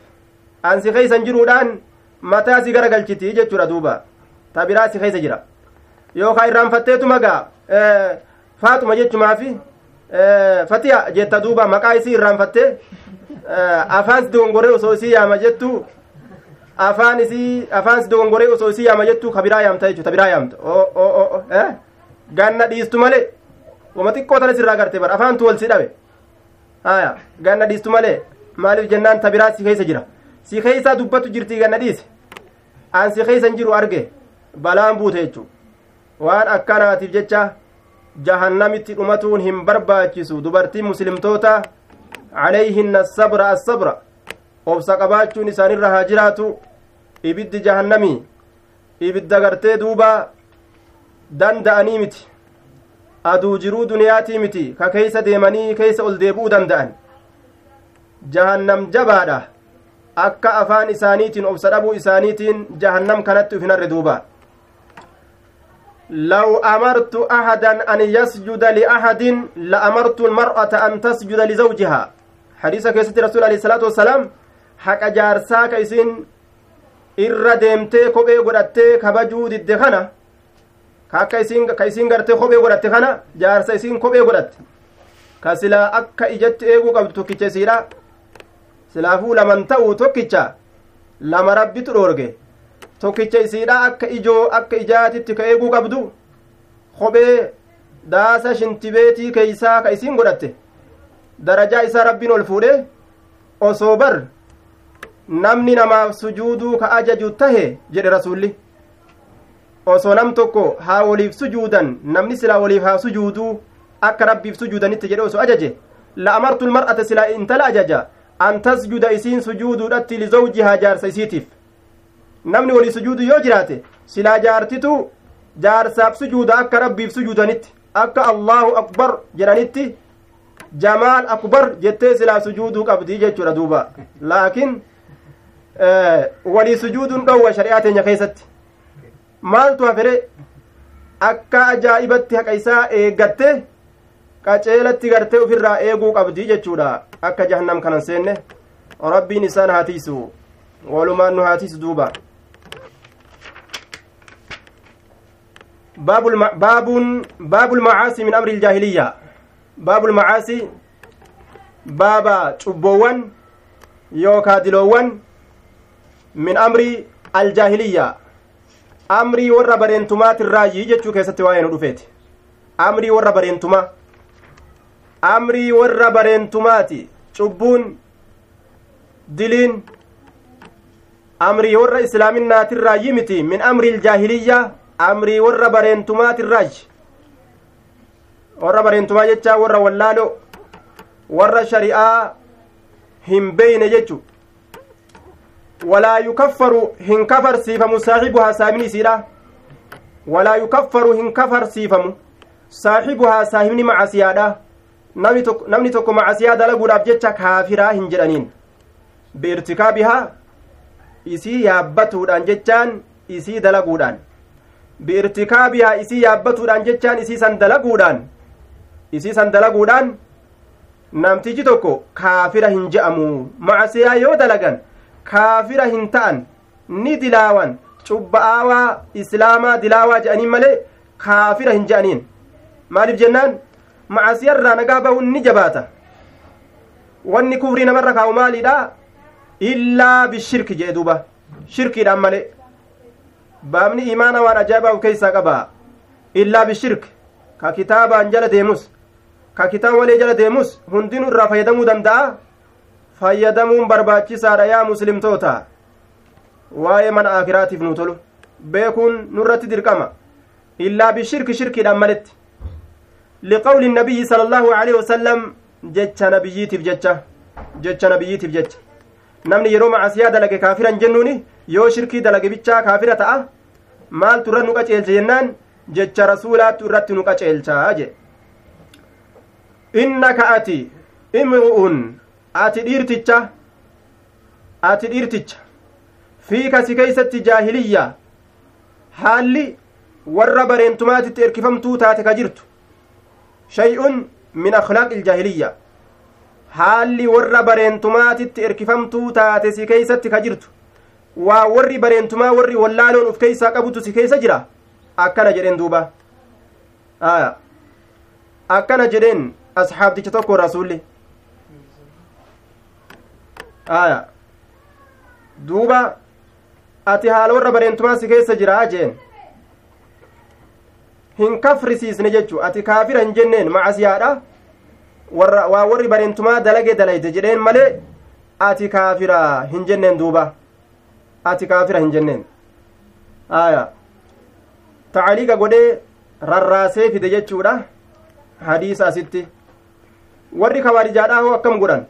an si keessa hin jiruudhaan mataa si gara galchiti jechuudha duuba tabiraa si keessa jira yookaan irraanfatteetu magaa faatuma jechumaafi fatiha jetta duuba maqaa isii irraanfattee afaan si dogongoree osoo isii yaama jettu afaan isii afaan si dogongoree osoo isii yaama jettu kabiraa yaamta jechuudha biraa yaamta o o o ganna dhiistu malee wama xiqqoo tana sirraa garte bara afaantu wal si dhabe haya ganna dhiistu malee maaliif jennaan tabiraa si keessa jira si keessa dubbatu jirti ganna dhiise aan si keessa hin jiru arge balaan buute jechuudha waan akkanaatiif jecha jahannamitti dhumatuun hin barbaachisu dubartiin muslimtoota calayhinna asabra assabra obsa qabaachuun isaanirra haa jiraatu ibiddi jahannamii ibidda gartee duuba danda'anii miti aduu jiruu duniyaatii miti ka keeysa deemanii keeysa ol deebi'uu danda'an jahannam jabaadha akka afaan isaaniitiin obsa dhabuu isaaniitiin jahannam kanatti uf hin arre duuba لو أمرت أحدا أن يسجد لأحد لأمرت المرأة أن تسجد لزوجها حديث كيسة رسول عليه الصلاة والسلام حق جارسا كيسين إر ديمتي كوبي قرأتي كبجو دد خنا كيسين كيسين قرأتي كوبي قرأتي خنا جارسا يسين كوبي قرأت كسلا أكا إجت إيغو قبل توكيتش سيرا سلافو لمن تاو توكيتش لما ربي ترورجي tokkicha isiidha akka ijoo akka ijaatitti ka eeguu qabdu kophee daasa shintibeetii keeysaa ka isiin godhatte darajaa isaa rabbiin ol fuudhe osoo bar namni namaaf sujuuduu ka ajaju tahe jedhe rasulli osoo nam tokko haa waliif sujuudan namni silaa waliif haa sujuuduu akka rabbiif sujuudanitti jedhe osoo ajaje la amartu lmar'ata silaa intala ajaja an tasjuda isiin sujuuduudhatti lizawjihaa jaarsa isiitiif namni walii sujuudu yoo jiraate silaa jaartitu jaarsaaf sujuuda akka rabbiif sujuudanitti akka allahu akbar jedhanitti jamaal akbar jettee silaa sujuuduu qabdii jechuudha duuba laakiin walii sujuuduun dhowwa shari'aa teenya keessatti maaltu hafere akka ajaa'ibatti haqa isaa eeggatte qaceelatti gartee ofirraa eeguu qabdii jechuudha akka jahannam kanan seenne rabbiin isaan haatiisu walumaan nu haatiisu duuba باب الم... باب باب المعاصي من امر الجاهليه باب المعاصي بابا چبوان يوكا دلوان من امر الجاهليه امري ور برنتمات الراجي جچو كيستي واين دفيت امري ور برنتما امري ور برنتماتي چبون دلين امري ور اسلامنا الراجي متي من امر الجاهليه amrii warra bareentumaatirraaj warra bareentumaa jechaa warra wallaalo warra shari'aa hin beeyne jechu walaa yukaffaru hin kafarsiifamu saaxibuhaa saahibni isiidha walaa yukaffaru hin kafarsiifamu saaxibuhaa saahibni macasiyaadha namni tokko macasiyaa dalaguudhaaf jecha kaafiraa hin jedhaniin biirtikaabihaa isii yaabbatuudhaan jechaan isii dalaguudhaan biirtikaabihaa isii yaabbatuudhaan jechaan isii san dalaguudhaan isii san dalaguudhaan namtichi tokko kaafira hin je'amu macasiyaa yoo dalagan kaafira hin ta'an ni dilaawan cubba'aawaa islaamaa dilaawaa je'aniin malee kaafira hin je'aniin maaliif jennaan macasiyarraa nagaa bahuun ni jabaata wanni kufrii namarra kaa'u maaliidha illaa bishirki jee duuba shirkiidhaan malee baabni imaana waan ajaa'ibaa of keessaa qaba illaa bishirk ka kitaabaan jala deemus ka kitaaba malee jala deemus hundinuu irraa fayyadamuu danda'a fayyadamuun barbaachisaadha yaa muslimtoota waa'ee mana aakiraatiif nu tolu beekuun nurratti dirqama illaa bishirki shirkiidhaan maletti liqawli nabiyyi sala allaahu aleyhi wasalam jecha nabiyyiitiif jecha jecha nabiyyiitiif jecha namni yeroo macasiyaa dalage kaafiran jennuuni yoo shirkii dalage bichaa kaafira ta'a maaltu irra nu qaceelcha jennaan jecha rasuulaattu irratti nu qaceelchaa je innaka ati imru'un ati dhiirticha ati dhiirticha fiika si keeysatti jaahiliyya haalli warra bareentumaatitti erkifamtuu taate ka jirtu shay'un min akhlaaqi iljaahiliyya haalli warra bareentumaatitti erkifamtuu taate si keeysatti ka jirtu waa warri bareentumaa warri wallaaloon uf keeysaa qabutu si keeysa jira akkana jedheen duuba aya akkana jedheen asxaabticha tokko rasuulli aya duuba ati haala warra bareentumaa si keessa jiraa jeen hin kafrisiisne jechu ati kaafira hin jenneen macasiyaadha warra waa warri bareentumaa dalage dalayde jedheen malee ati kaafira hin jenneen duuba ati kaafira hin jenneen aya tacaliiqa godhee rarraasee fide jechuudha hadiisa asitti warri kawaarijaadhaa hoo akkam godhan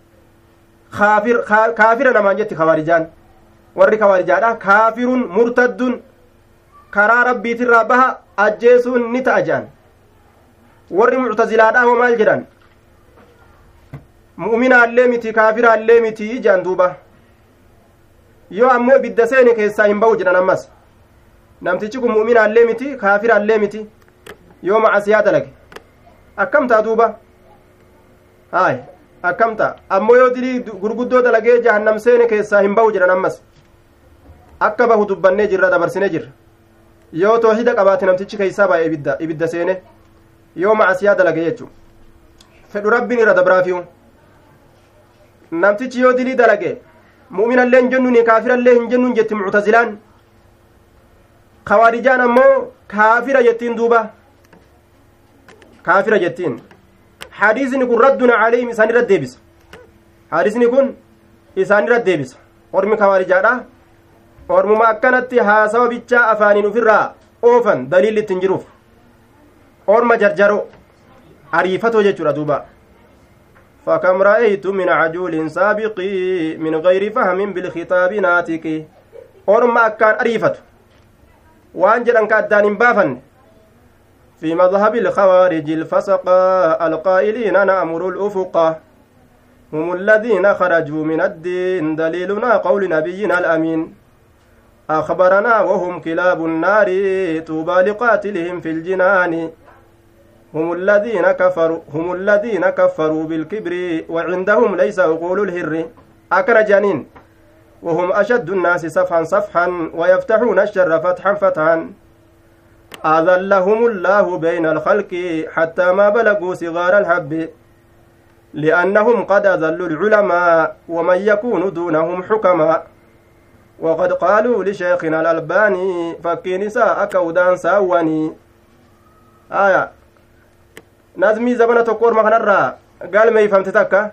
kaafir kaafira namaan jetti kawaarijaan warri kawaarijaadhaa kaafirun murtaddun karaa rabbiitirraa baha ajjeesuun ni ta'a jedhan warri muctazilaadhaa hoo maal jedhan mu'minaallee miti kaafiraallee miti jedhan duuba yoo ammoo ibidda seene keessaa hin ba'u jedhan ammas namtichi kun mu'minaallee miti kaafiraallee miti yoo macasiyaa dalage akkamtaa duuba haay akkamtaa ammoo yoo dilii gurguddoo dalagee jahannam seene keessaa hin ba'u jedhan ammas akka bahu dubbannee jirra dabarsine jirra yoo toohida qabaate namtichi keessaa baa'e ibidda ibidda seene yoo macasiyaa dalage jechuu fedhu rabbiin irra dabraafiyu namtichi yoo dilii dalage mu'minallee hin jennuun kaafirallee hin jennuun jetti muctazilaan khawaarijaan ammoo kaafira jettiin duuba kaafira jettiin hadiisni kun raddun calayhim isaan irra deebisa hadiisni kun isaan irra deebisa ormi kawaarijaadha ormuma akkanatti haasawa bichaa afaaniin ufirraa oofan daliilli ittiin jiruuf orma jarjaro ariifatoo jechuudha duuba فكم رأيت من عجول سابق من غير فهم بالخطاب ناتك أرما كان أريفة وأنجل أنك أدان بافا في مذهب الخوارج الفسقاء القائلين نأمر الأفق هم الذين خرجوا من الدين دليلنا قول نبينا الأمين أخبرنا وهم كلاب النار طوبى لقاتلهم في الجنان هم الذين كفروا هم الذين كفروا بالكبر وعندهم ليس عقول الهر أكر جانين وهم أشد الناس صفحا صفحا ويفتحون الشر فتحا فتحا أذلهم الله بين الخلق حتى ما بلغوا صغار الحب لأنهم قد أذلوا العلماء ومن يكون دونهم حكما وقد قالوا لشيخنا الألباني فكي نساءك ودان ساوني آية nazmii zabana tokko orma kanarraa galmeeyfamte takka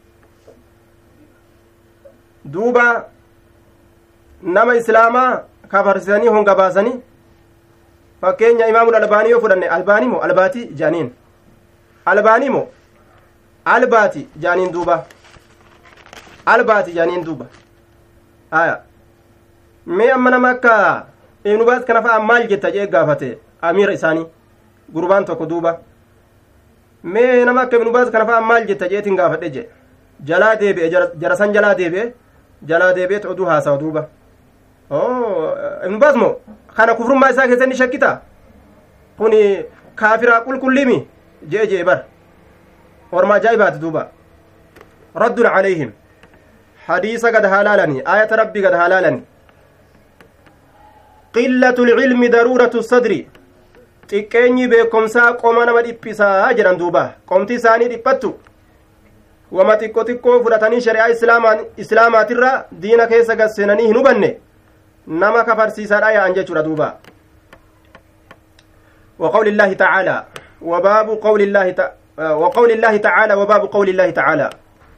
duuba nama islaamaa kafarsisanii honga baasanii fakkeenya imaamul albaanii yoo fudhanne albaanii moo albaati jaaniin albaanii moo albaati jaaniin duuba albaati jaaniin duuba aya mee amma nama akka ibnu baas kana fa'a maal jetta jee gaafate amiira isaanii gurbaan tokko duuba mee nama akka ibnu baas kana fa'a maal jetta jeetiin gaafadhe je jalaa deebi'e jarasan jalaa deebi'e jalaa deebi'eet oduu haasawa duuba oo ibnu baas moo kana kufrummaa isaa keessatti shakkita kuni kaafiraa qulqullimi jee jee bar orma ajaa'ibaati duuba raddun calayhim hadiisa gad haalaalani aayata rabbii gad haalaalani qillatu lcilmi daruuratu sadri xiqqeenyi beekomsaa qoma nama dhiphisaa jedhan duuba qomti isaanii dhiphattu wama xiqqo xiqqoo fudhatanii shari'aa islaamaatirra diina keessa gasseenanii hin hubanne nama kafarsiisaadha yaa'an jechuudha duuba وقول الله تعالى وباب قول الله ت... وقول الله تعالى وباب قول الله تعالى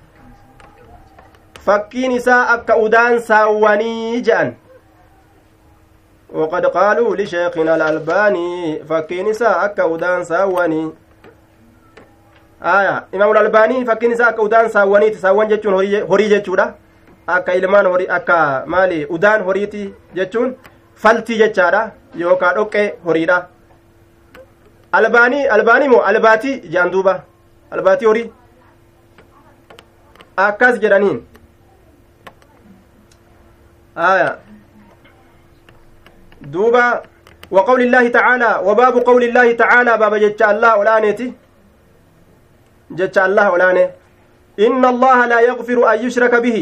فكين نساء كأودان ساواني جان وقد قالوا لشيخنا الألباني فكين نساء كأودان ساواني آية إمام الألباني فكين نساء كأودان ساواني تساوان جتون هوري جتودا akka ilmaan horii akka maali udaan horiiti jechuun faltii jechaadha yookaan dhoqqee horiidha albaanii albaanii moo albaatii jaan duuba albaatii horii akkas jedhaniin aya duuba وقول الله تعالى وباب قول الله تعالى باب جتش الله ولانيتي جتش الله ولاني إن الله لا يغفر أن يشرك به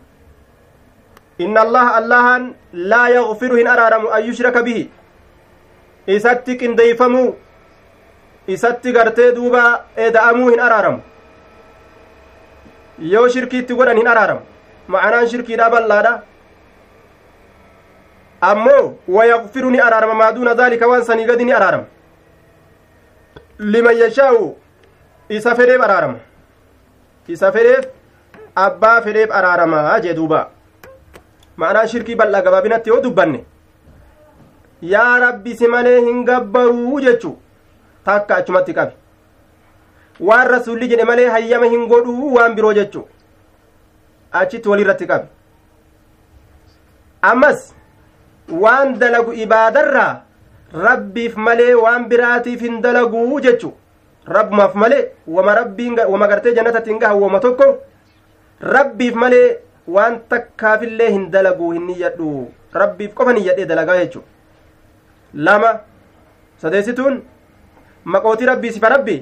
إن الله الله لا يغفر إن أرارم أن يشرك به isatti qindeeyfamuu isatti gartee duuba eda'amuu hin araaramu yoo shirkiitti godhan hin araaramu ma'anaan shirkiidha bal'aadha ammoo wayaqfiru ni araarama maa duuna dhaalika waan sanii gadi ni araarama liman yashaa'u isa fedheef araarama isa fedheef abbaa fedheef araaramaa jee duuba ma'anaa shirkii bal'aa gabaabinatti yoo dubbanne yaa rabbi si malee hin gabbaruu jechuu takka achumatti qabi waan rasuulli jedhe malee hayyama hin godhuu waan biroo jechuu achitti walirratti qabi ammas waan dalagu ibaadarraa rabbiif malee waan biraatiif hin dalaguu jechuu rabbumaaf malee wama rabbiin wama gartee jannatatti hin gahan wama tokko rabbiif malee waan takkaafillee hin dalaguu hin niyyadhu rabbiif qofa niyyadhee dalagaa jechuu lama sadeessituun maqootii rabbii sifa rabbii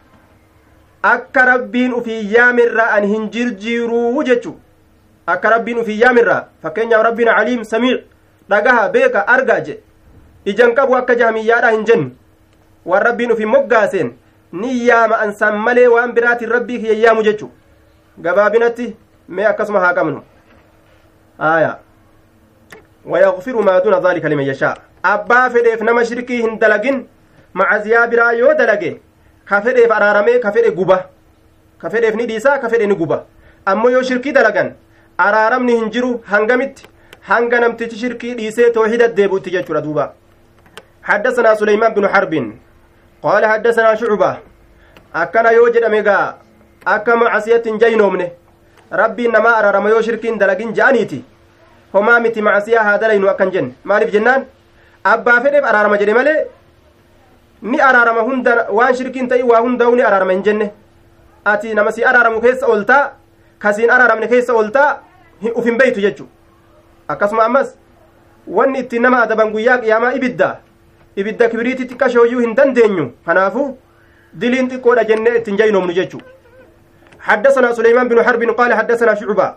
akka rabbiin ufii yaamirraa an hin jirjiiruu jechuu akka rabbiin ufii yaamirraa fakkeenyaaf rabbiin aliim samiic dhagaha beeka argaa je ijan qabu akka jahamiyyaadha hin jennu waan rabbiin ufii moggaaseen ni yaama ansaan malee waan biraatiin rabbii kiyya yaamu jechuu gabaabinatti mee akkasuma haa qabnu aya wayaqfiru maa duuna dhaalika liman yashaa abbaa fedheef nama shirkii hin dalagin macaziyaa biraa yoo dalage ka fedheef araaramee ka fedhe guba ka fedheef ni dhiisaa ka fedhe ni guba ammoo yoo shirkii dalagan araaramni hin jiru hangamitti hanga namtichi shirkii dhiisee tawxiida deebuutti jechuudha duuba حدثنا سليمان بن حرب قال حدثنا شعبة أكنا يوجد أميغا أكا معصية جينومنه ربي إنما أرى رميو شركين دلقين جانيتي هما متي معصية هذا لينو أكن جن مالف جنان أبا فدف أرى رمى جري مالي ni araarama hunda waan shirkiin ta'e waa hundaa'u ni araarama hin jenne ati nama si araaramu keessa ooltaa kasiin araaramne keessa ooltaa uf hin beeytu jechuu akkasuma ammas wanni ittiin nama adaban guyyaa qiyaamaa ibidda ibidda kibiriitti xiqqashooyyuu hin dandeenyu kanaafu diliin xiqqoodha jenne ittiin jaynoomnu jechuu حدثنا سليمان بن حرب قال حدثنا شعبة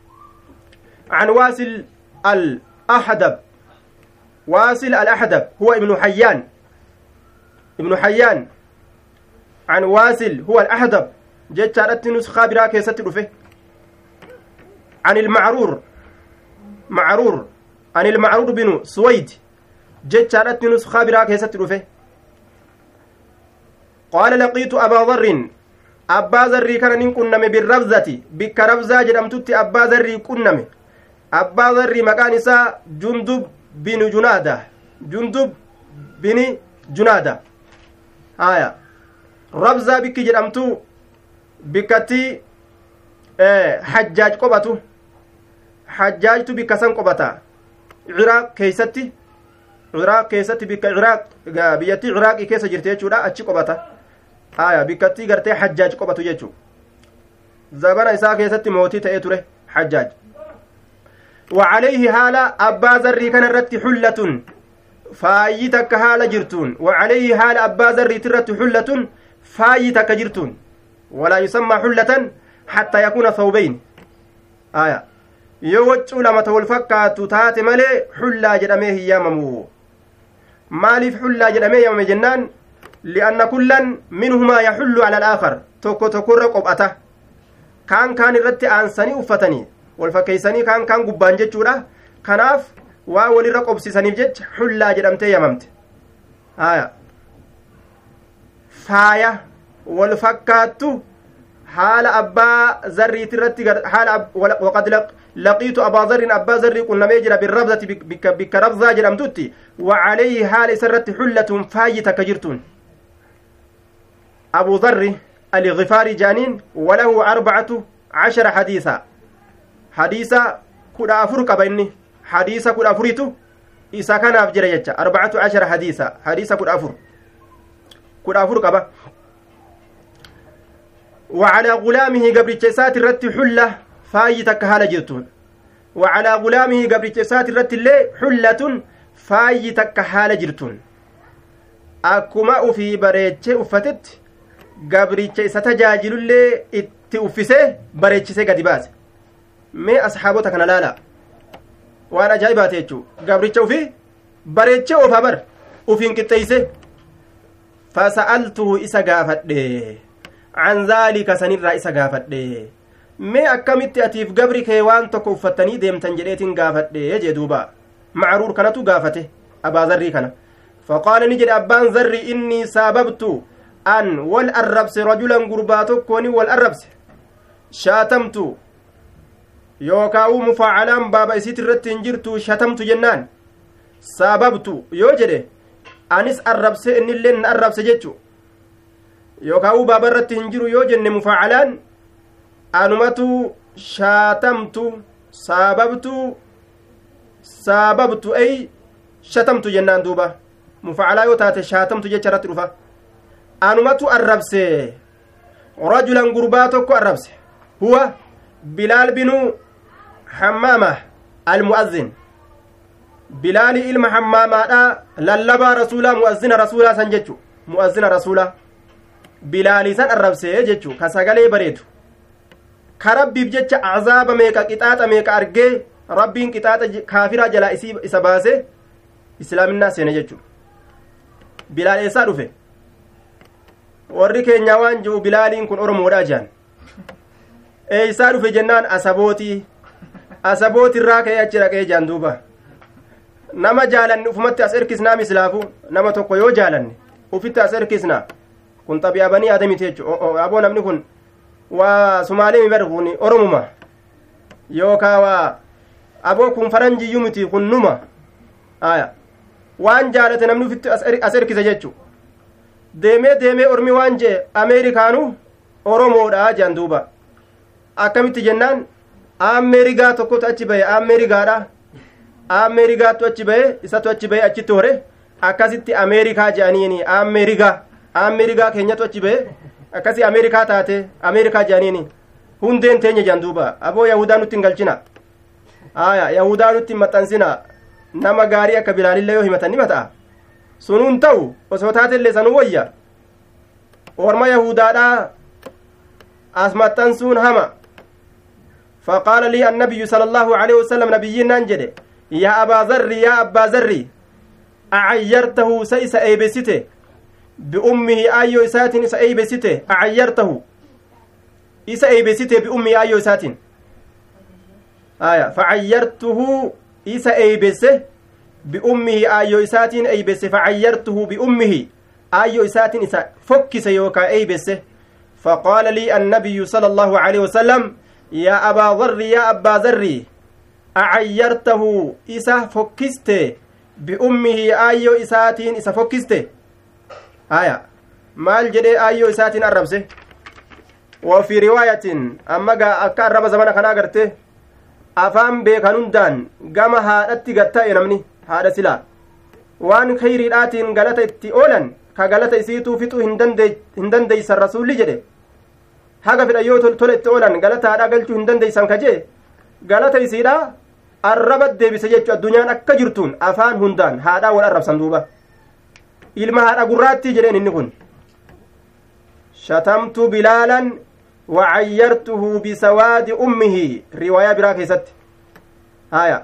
عن واسل الأحدب واسل الأحدب هو ابن حيان ابن حيان عن واسل هو الأحدب جت شارت نسخة براك يستلفه عن المعرور معرور عن المعرور بن سويد جت شارت نسخة براك يستلفه قال لقيت أبا ذر أبا ذر كان نكنم بالربزة بك ربزة جرمتت أبا ذر كنم أبا ذر مكان إسا جندب بن جنادة جندب بن جنادة آية ربزة بك جرمتو بكتي اه حجاج قبطو حجاجتو بكسن قبطا عراق كيستي عراق كيستي بك عراق بيتي عراق كيس جرتي جودا أتشي قبطا آية بكتي غرتي حجاج قبطو جيتشو زبنا إساء كيستي موتي تأتره حجاج وعليه حالا أبا ذري كان الرت حلة فايتك حالا جرتون وعليه حالا أبا ذري ترت حلة فايتك جرتون ولا يسمى حلة حتى يكون ثوبين آية يوجو لما تولفكا تتات ملي حلة جرميه ياممو مالف حلة جرميه يامم جنان لأن كلا منهما يحل على الآخر توكو تكور قبأته كان كان الرت أنساني أفتني والفكيساني كان كان قبان جتشورا كناف وولي رقب سيساني جت حلة جرمتي ياممت آية فايا والفكاتو حال أبا ذري ترتي حال أب وقد لق لقيت أبا ذر أبا ذر كنا ميجرا بالربضة بك بك ربضة جرمتوتي وعليه حال سرت حلة فايتة كجرتون أبو ذر الغفاري جانين وله أربعة عشر حديثا حديثا كنا أفرق بيني حديثا كنا أفريتو إسا كان أفجر يجا أربعة عشر حديثا حديثا كنا أفر كنا أفرق با وعلى غلامه قبل جسات الرت حلة فايتك هالا جرتون وعلى غلامه قبل جسات الرت اللي حلة فايتك هالا جرتون أكما في بريتش أفتت قبل جسات جاجل اللي اتوفسه بريتش قد باز مي أصحابتك نلالا وانا جايبات يجو قبل جوفي بريتش أفبر ufiin qixxeeyse fasa'altuhu isa gaafadhe an zaalika sanirraa isa gaafadhe mee akkamitti atiif gabri kee waan tokko uffattanii deemtan jedheetin gaafadhe jee duuba macruur kanatu gaafate abaa zarrii kana faqaala ni jedhe abbaan zarri innii saababtu an wal arrabse rajulan gurbaa tokkooni wal arrabse shaatamtu yookaa'uu mufaacalaan baaba isiit irratti hin jirtu shatamtu jennaan saababtu yoo jedhe anis arrabse innilleen na arrabse jechu yookaa'uu baaba irratti hin jiru yoo jenne mufaacalaan anumatu shaatamtu saababtu saababtu ay shatamtu jennaan duuba mufacalaa yoo taate shaatamtu jecha irratti dhufa anumatu arrabse rajulan gurbaa tokko arrabse huwa bilaal binu hammaama almu'azzin bilaali ilma hammaamaadha lallabaa rasuulaa mu'azzina rasuulaa san jechu mu'azzina rasuulaa bilaalii san arrabse jechu ka sagalee bareedu ka rabbiif jecha azaaba meeqa qixaaxa meeqa argee rabbiin qixaaxa kaafiraa jalaa isa baase islaaminaa seene jechu bilaal eessaa dhufe warri keenya waan jiru bilaaliin kun oromoodha jaan eessaa dhufe jennaan asabootii asabootirraa ka'ee achi dhaqee jaan duuba nama jaalanne ufumatti as erkisnaa mislaafu nama tokko yoo jaalanne ufitti as erkisnaa kun xabi'a banii aadamiti jechu aboo namni kun waa sumaalee mi bar kun oromuma yookaa waa aboo kun faranjiyyuu miti kun numa aya waan jaalate namni ufitti as erkise jechu deemee deemee ormi waan jee ameerikaanu oromoodha jaan duuba akkamitti jennaan ameerigaa tokkotu achi bahe ameerigaadha ameerigaatu achi bahe isatu achi bahe achitti hore akkasitti ameerikaa je'aniini ameerigaa ameerigaa keenyatu achi bahe akkasi ameerikaa taate ameerikaa je'aniini hundeen teenya jaan duuba aboo yahudaa nutti hin galchina aya yahudaa nutti hin maxxansina nama gaarii akka bilaalillee yoo himatan ni mata'a sunuun ta'u osoo taatellee sanuu wayya orma yahudaadha as maxxansuun hama فقال لي النبي صلى الله عليه وسلم نبينا انجده يا أبا ذر يا أبا ذر أعيرته سيس أيبسته بأمه آيو إسات إسا أيبسته أعيرته إسا أيبسته بأمه آيو إسات آية فعيرته إسا أيبسه بأمه آيو إسات أيبسه فعيرته بأمه آيو إسات إسا فكس يوكا أيبسه فقال لي النبي صلى الله عليه وسلم يا أبا ذر يا أبا ذر أعيرته إسا فكست بأمه آيو إساتين إسا فكست آية مال جدي آيو إساتين الربسه وفي رواية أما أكا الرب زمان خنا قرته أفهم بيكانون دان قام هادتي قطة نمني هذا سلا وان خيري آتين غلطة اتئولا كغلطة إسيتو فتو هندن ديس الرسول جدي haga fedha yoo tole itti oolan galata haadhaa galchuu hin dandeeysan kajee galata isiidha arraba deebise jechuu addunyaan akka jirtuun afaan hundaan haadhaa wal arrabsan duuba ilma haadha gurraattii jedheen inni kun shatamtu bilaalan wacayyartuhu bisawaadi ummihi riwaayaa biraa keessatti haya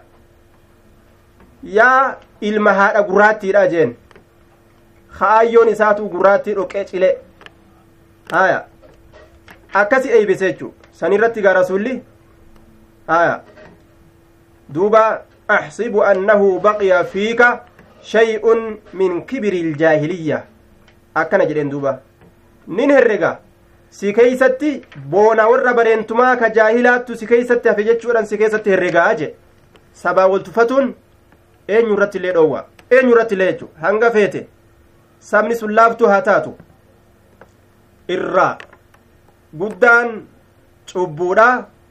yaa ilma haadha gurraattiidha jeen kaayyoon isaatu gurraattii dhoqqee cile haya akkasi eeybise jechuu san irratti gaa rasulli aya duuba axsibu annahu baqiya fiika shay'un min kibiri iljaahiliyya akkana jedheen duuba nin herrega si keeysatti boona warra bareentumaa ka jaahilaattu si keeysatti hafe jechuudhan si keessatti herregaa je sabaa waltufatuun eenyu irratti illee dhoowwa eenyu irratti illee jechu hanga feete sabni sun laaftuu haa taatu irraa guddaan cubbuudha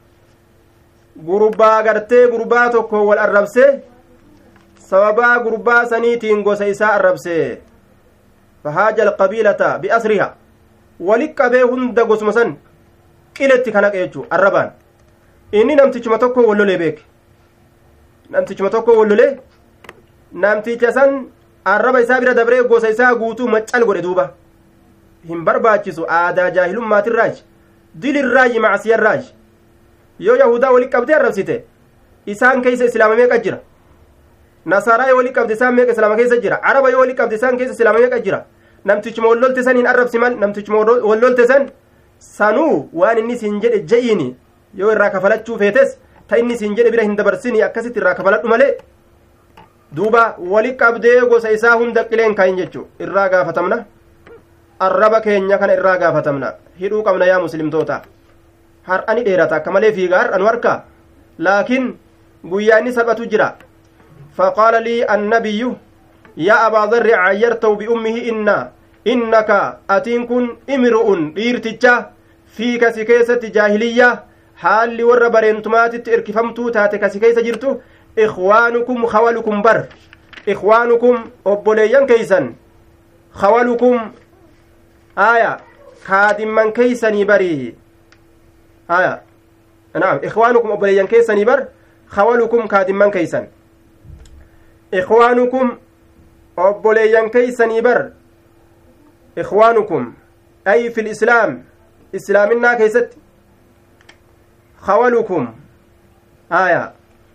gurbaa gartee gurbaa tokko wal arrabse sababaa gurbaa saniitiin gosa isaa arrabse fahaaja alqabiilata biasriha walit qabee hunda gosuma san qiletti kana qeechu arrabaan inni namtichuma tokko wallolee beeke namtichuma tokko wallolee namticha san arraba isaa bira dabree gosa isaa guutuu maccal godhe duuba hin barbaachisu aadaa jaahilummaatirraaji dilirraaji macsiyarraaji yoo yahudaa walit qabdee arrabsite isaan keeysa islaamamee qajjira nasaraa yoo walitti qabde isaan meeqa islaama keessa jira araba yoo walitti qabde isaan keessa islaama meeqa jira namtichuma wallolte san hin arrabsi mal namtichuma wallolte san sanuu waan inni siin jedhe je'iini yoo irraa kafalachuu feetes ta inni siin jedhe bira hin dabarsini akkasitti irraa kafaladhu malee duuba walitti qabdee gosa isaa hunda qileen kaayin jechuu irraa gaafatamna arraba keenya kana irraa gaafatamna hidhuu qabna yaa muslimtoota har'ani dheerata akka malee fiigaa har'anu harka laakiin guyyaanni salphatu jira faqaala lii annabiyyu yaa abaa dharri cayyartahu biummihi inna innaka atiin kun imru'un dhiirticha fiika si keessatti jaahiliyya haalli warra bareentumaatitti erkifamtuu taate kasi keessa jirtu ikhwaanukum khawalukum bar ikhwaanukum obboleeyyan keeysan khawalukum aya kaadimman keeysanii barii aya naam ikhwaanukum obboleeyyan keeysanii bar khawalukum kaadimman keeysan ikhwaanukum obboleeyyan keeysanii bar ikhwaanukum ay fi lislaam islaaminaa keeysatti khawalukum aya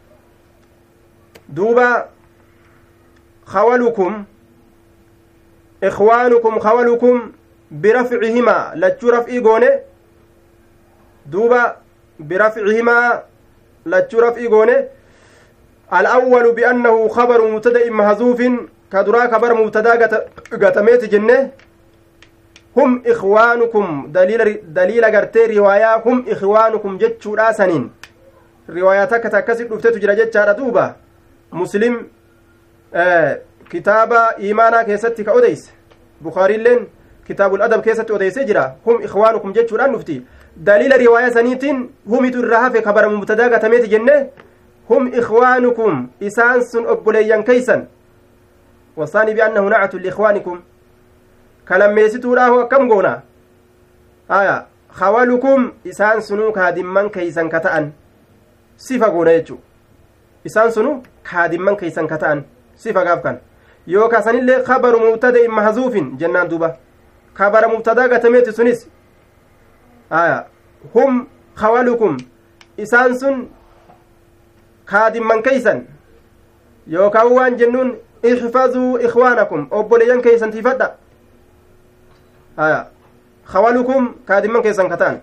duuba khawalukum ikhwaanukum khawalukum birafcihimaa lachuu raf'ii goone duuba birafcihimaa lachuu raf'ii goone الأول بأنه خبر مبتدأ محذوف كدرا خبر مبتدأ قتميت جنة هم إخوانكم دليل دليل غرتي رواية هم إخوانكم جتشو راسنين رواياتك تكسب دفتت جرجت دوبا مسلم آه كتاب إيمانا كيست كأوديس بخاري لين كتاب الأدب كيست أوديس جرا هم إخوانكم جتشو ران نفتي دليل رواية سنيتين هم ترها في خبر مبتدأ قتميت جنة هم إخوانكم إسانس أبوليا كيسا والثاني بأنه نعت لإخوانكم كلام يسيتو راه كم قونا آية خوالكم إسانس كادمان كيسا كتأن صفة قونا يجو إسانس كادمان كيسا كتأن صفة قافكا يوكا سنلي خبر مبتدأ محذوف جنان دوبا خبر مبتدأ قتميت سنس آية هم خوالكم إسانس kaadimman keeysan yookaan waan jennuun ihfazuu ikhwaanakum obboleeyyan keeysan tiifadha haya khawalukum kaadimman keeysan kataan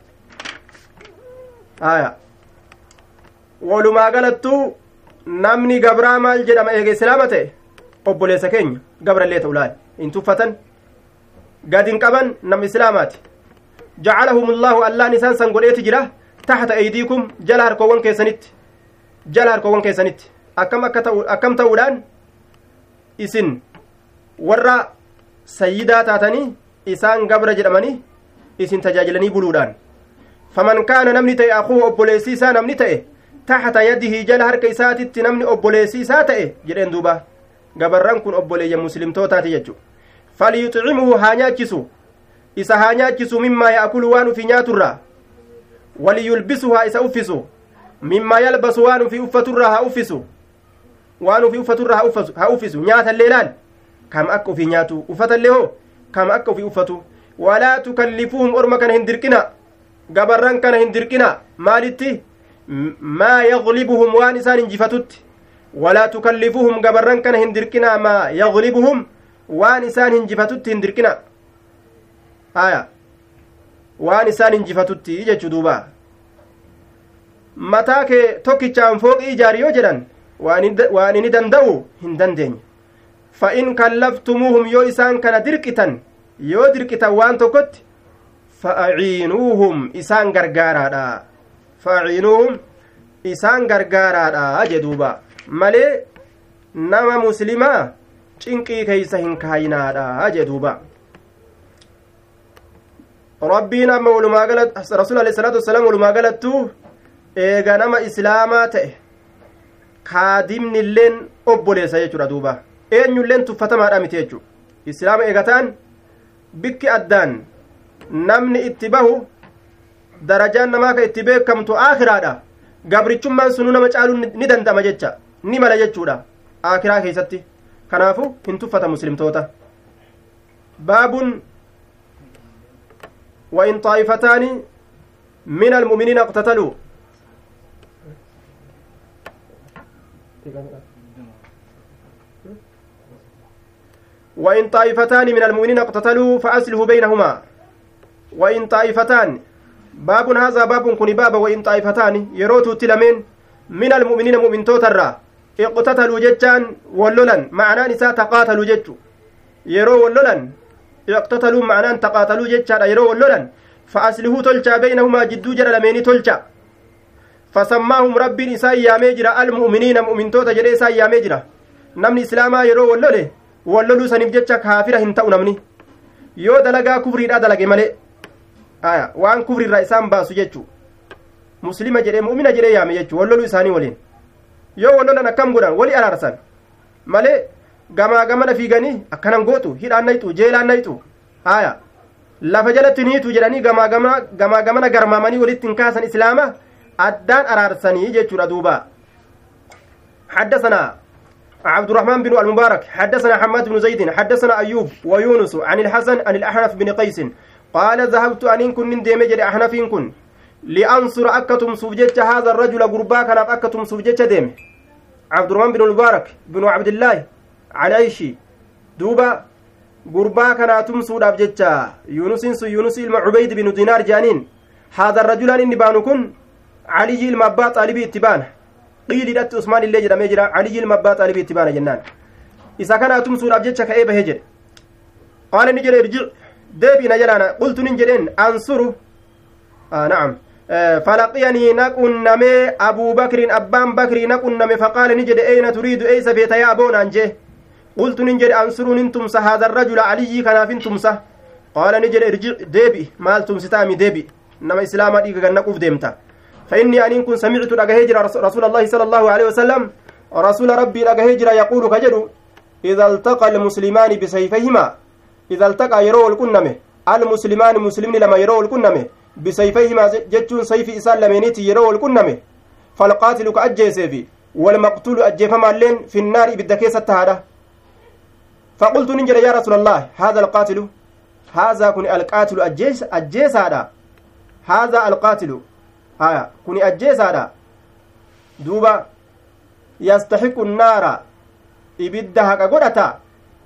haya walumaa galattuu namni gabraa maal jedhama eege islaama ta'e obboleessa keenya gabrallee ta'u laal hin tuffatan gad hin qaban nama islaamaati jacalahumullahu allaan isaan san godheeti jira taxta aydiikum jala harkoowwan keessanitti jala harkoowwan keessanitti akkam akka ta'u akkam ta'uudhaan isin warra sayyidaa taatanii isaan gabra jedhamanii isin tajaajilanii buluudhaan faman kaana namni ta'e akuu obboleessii isaa namni ta'e taxta yadihi jala harka isaatitti namni obboleessii isaa ta'e jedheen duuba gabarran kun obboleeyya muslimtootaati jechu falyuxcimuhu haa nyaachisu isa haa nyaachisu mimmaa yaakulu waan ufi nyaaturraa waliyulbisu haa isa uffisu mimmaa yalbasu waan ufi uffaturraa haa uffisu waan ufi uffaturraa haa uffisu nyaatallee laal kam akka ufi nyaatu uffatallee hoo kam akka ufi uffatu walaa tukallifuuhum orma kana hin dirqina gabarran kana hin dirqina maalitti maa yaglibuhum waan isaan injifatutti walaa tukallifuuhum gabarran kana hin dirqina maa yaglibuhum waan isaan injifatutti hin dirqina haya waan isaan injifatutti jechuu duuba mataa kee tokkichaan fooqii ijaari yoo jedhan waan inni danda'u hin dandeenye fa'in kallaftumuuhum yoo isaan kana dirqitan yoo dirqitan waan tokkotti fa'aciinuuhum isaan gargaaraadha fa'aciinuuhum isaan gargaaraadha jedhuuba malee nama muslimaa cinqii keeysa hin kaayinaadha jedhuuba rabbiin amma walumaa galatti rasuul alayhi salaatu wassalaam walumaa galattuu eega nama islaamaa ta'e kaadimni illeen obboleessa jechuudha duuba eenyulleen tuffatamaadha miti jechu islaama eegataan bikki addaan namni itti bahu darajaan namaa ka itti beekamtu aakhiraadha gabrichummaan sunuu nama caaluu ni dandama jecha ni mala jechuudha aakhiraa keessatti kanaafu hin tuffata muslimtoota baabun وإن طائفتان من المؤمنين اقتتلوا وإن طائفتان من المؤمنين اقتتلوا فأصلحوا بينهما وإن طائفتان باب هذا باب كن باب وإن طائفتان يروتو تلمين من المؤمنين مؤمن توترا اقتتلوا جتان ولولا معنى نساء تقاتلوا جتو يرو ولولا اقتتلوا معنى تقاتلوا جتان يرو ولولا فأصلحوا تلجا بينهما جدو جرى لمين تلجا فسماهم ربي نساء يا مجرى المؤمنين مؤمن توتا جرى نساء يا مجرى نمني إسلاما يرو ولوله walloluu saniif jecha kaafira hin ta'u namni yoo dalagaa kufriidhaa dalage malee aya waan kufriirraa isaan baasu jechuu muslima jedhee mu'mina jedhee yaame jechuu walloluu isaanii waliin yoo wallolan akkam godhan wali araarsan malee gamaa gamana fiiganii akkanan gootu hidhaan nayxu jeelaan nayxu aya lafa jalatti niitu jedhanii gamaa gamana gamaa gamana garmaamanii walitti hin kaasan islaama addaan araarsanii jechuudha duuba حدثنا عبد الرحمن بن المبارك حدثنا حماد بن زيد حدثنا أيوب ويونس عن الحسن عن الأحنف بن قيس قال ذهبت أن كن ديمجر أحنف كن لأنصر أكتم سوجت هذا الرجل قربا كان أكتم سوجت ديم عبد الرحمن بن المبارك بن عبد الله عليشي دوبا قربا كان أتم سود أبجت يونس يونس المعبيد بن دينار جانين هذا الرجل أن نبانكن علي المباط طالبي اتبانه قيل لت عثمان اللي جرى مجرى علي المباط علي بيتبان جنان إذا كان أتم سورة بجتك أي بهجر قال نجري ارجع دبي نجرانا قلت نجرين أنصره آه نعم آه فلقيني نكون نمي أبو بكر أبان بكر نكون نمي فقال نجري أين تريد أي سبيت يا أبونا أنجي قلت نجري أنصروا ننتمس هذا الرجل علي كان فينتمسه قال نجري ارجع دبي مال تمستامي دبي نما إسلام ديك نقف ديمتا فإني أن كن سمعت لقهجر رسول الله صلى الله عليه وسلم رسول ربي لقهجر يقول كجر إذا التقى المسلمان بسيفيهما إذا التقى يرو الكنمه المسلمان مسلمين لما يرو الكنمه بسيفيهما جتون سيف إسال لمينيتي يرو الكنمه فالقاتل كأجيسي والمقتول أجيفما اللين في النار بالدكيسة هذا فقلت ننجر يا رسول الله هذا القاتل هذا كن القاتل أجيس أجيس هذا هذا القاتل ها كوني أجيسادا دوبا يستحق النار إبدها كغدتا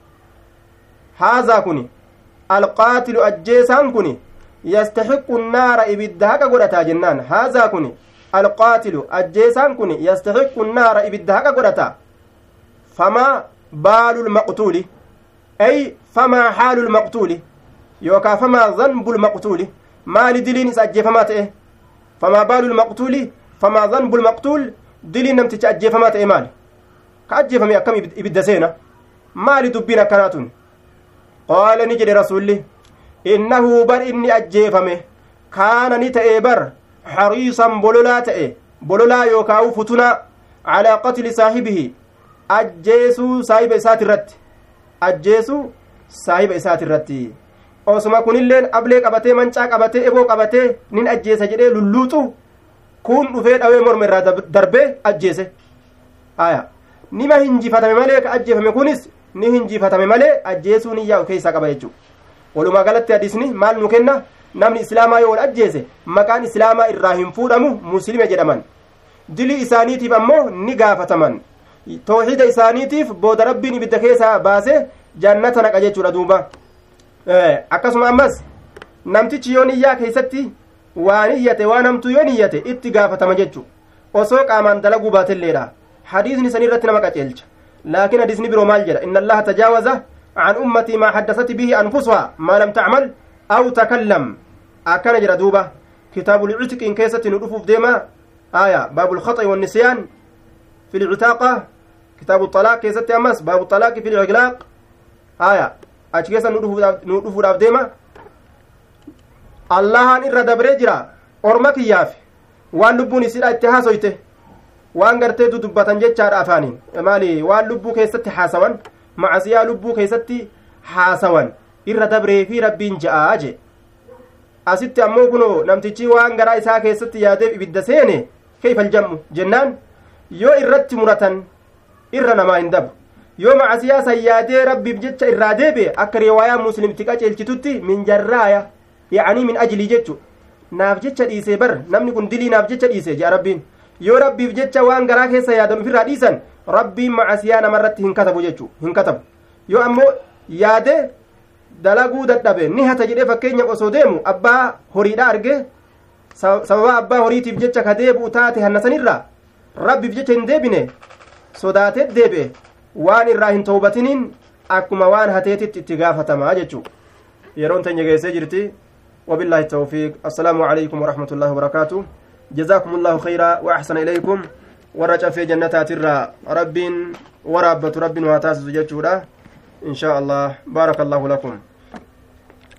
هذا كوني القاتل أجيسان كوني يستحق النار إبدها كغدتا جنان هذا كوني القاتل أجيسان كوني يستحق النار إبدها كغدتا فما بال المقتول أي فما حال المقتول يوكا فما ذنب المقتول ما لدلين سأجيفمات إيه فما بال المقتول فما ذنب المقتول دلين نمتج أجيفمات إيه مال كأجيفمي أكم إبدسينا مال دبنا كناتون قال نجد رسولي إنه بر إني أجيفمي كان نتأي بر حريصا بلولا تأي بلولا يوكاو فتنا على قتل صاحبه أجيسو صاحب إسات الرد أجيسو صاحب إسات الرد osuma kunilleen ablee qabatee mancaa qabatee eboo qabatee nin ajjeesa jedhee lulluuxu kun dhufee dhawee morma irraa darbee ajjeese haya nima hinjifatame malee ka ajjeefame kunis ni hinjifatame malee ajjeesuu ni yaa'u keessaa qaba jechuudha walumaa galatti hadiisni maal nu kenna namni islaamaa yoo wal ajjeese maqaan islaamaa irraa hin fuudhamu muslima jedhaman dilii isaaniitiif ammoo ni gaafataman tawxiida isaaniitiif booda rabbiin ibidda keessaa baasee jannata naqa jechuudha duuba akkasuma ammas namtichi yoo niyyaa keessatti waan iyyate waan hamtuu yoo niyyate itti gaafatama jechu osoo qaamaan dalaguu baatelleedha hadiisni san irratti nama qaceelcha laakiin hadiisni biroo maal jedha inna allaha tajaawaza an ummatii maa haddasat bihi anfusuhaa maa lam tacmal aw takallam akkana jedha duuba kitaabul citiqiin keessatti nu dhufuuf deema aya baabul khaxi wannisyaan fi lcitaaqa kitaabu xalaaq keessatti ammas baabu xalaaqi fi lciglaaq aya achi keessa nu dhufuudhaaf deema allahan irra dabree jira orma kiyyaaf waan lubbuun isiidha itti haasoyte waan gartee dudubbatan jechaadha afaaniin maali waan lubbuu keessatti haasawan macasiyaa lubbuu keessatti haasawan irra dabree fi rabbiin ja'aa je asitti ammoo kunoo namtichi waan garaa isaa keessatti yaadeef ibidda seene keeyfal jam'u jennaan yoo irratti muratan irra namaa hin dabu yoo macasiyaa san yaadee rabbiif jecha irraa deebi'e akka riwaayaa muslimti qaceelchitutti min jarraaya yacanii min ajlii jechu naaf jecha dhiisee bar namni kun dilii naaf jecha dhiise jea rabbiin yoo rabbiif jecha waan garaa keessa yaadan ufirraa dhiisan rabbiin macasiyaa namarratti hin katabu jechu hin katabu yoo ammoo yaade dalaguu dadhabe ni hata jedhee fakkeenyaaf osoo deemu abbaa horiidha arge sababa abbaa horiitiif jecha ka deebi'u taate hannasanirraa rabbiif jecha hin deebine sodaatee deebi'e waan irraa hin tawbatiniin akkuma waan hateetitti itti gaafatamaa jechuu yeroon teenya geessee jirti وبالله التوفيق السلام عليكم ورحمة الله وبركاته جزاكم الله خيرا وأحسن إليكم ورجع في جنتات الرا رب ورابة رب واتاس زجاجورا إن شاء الله بارك الله لكم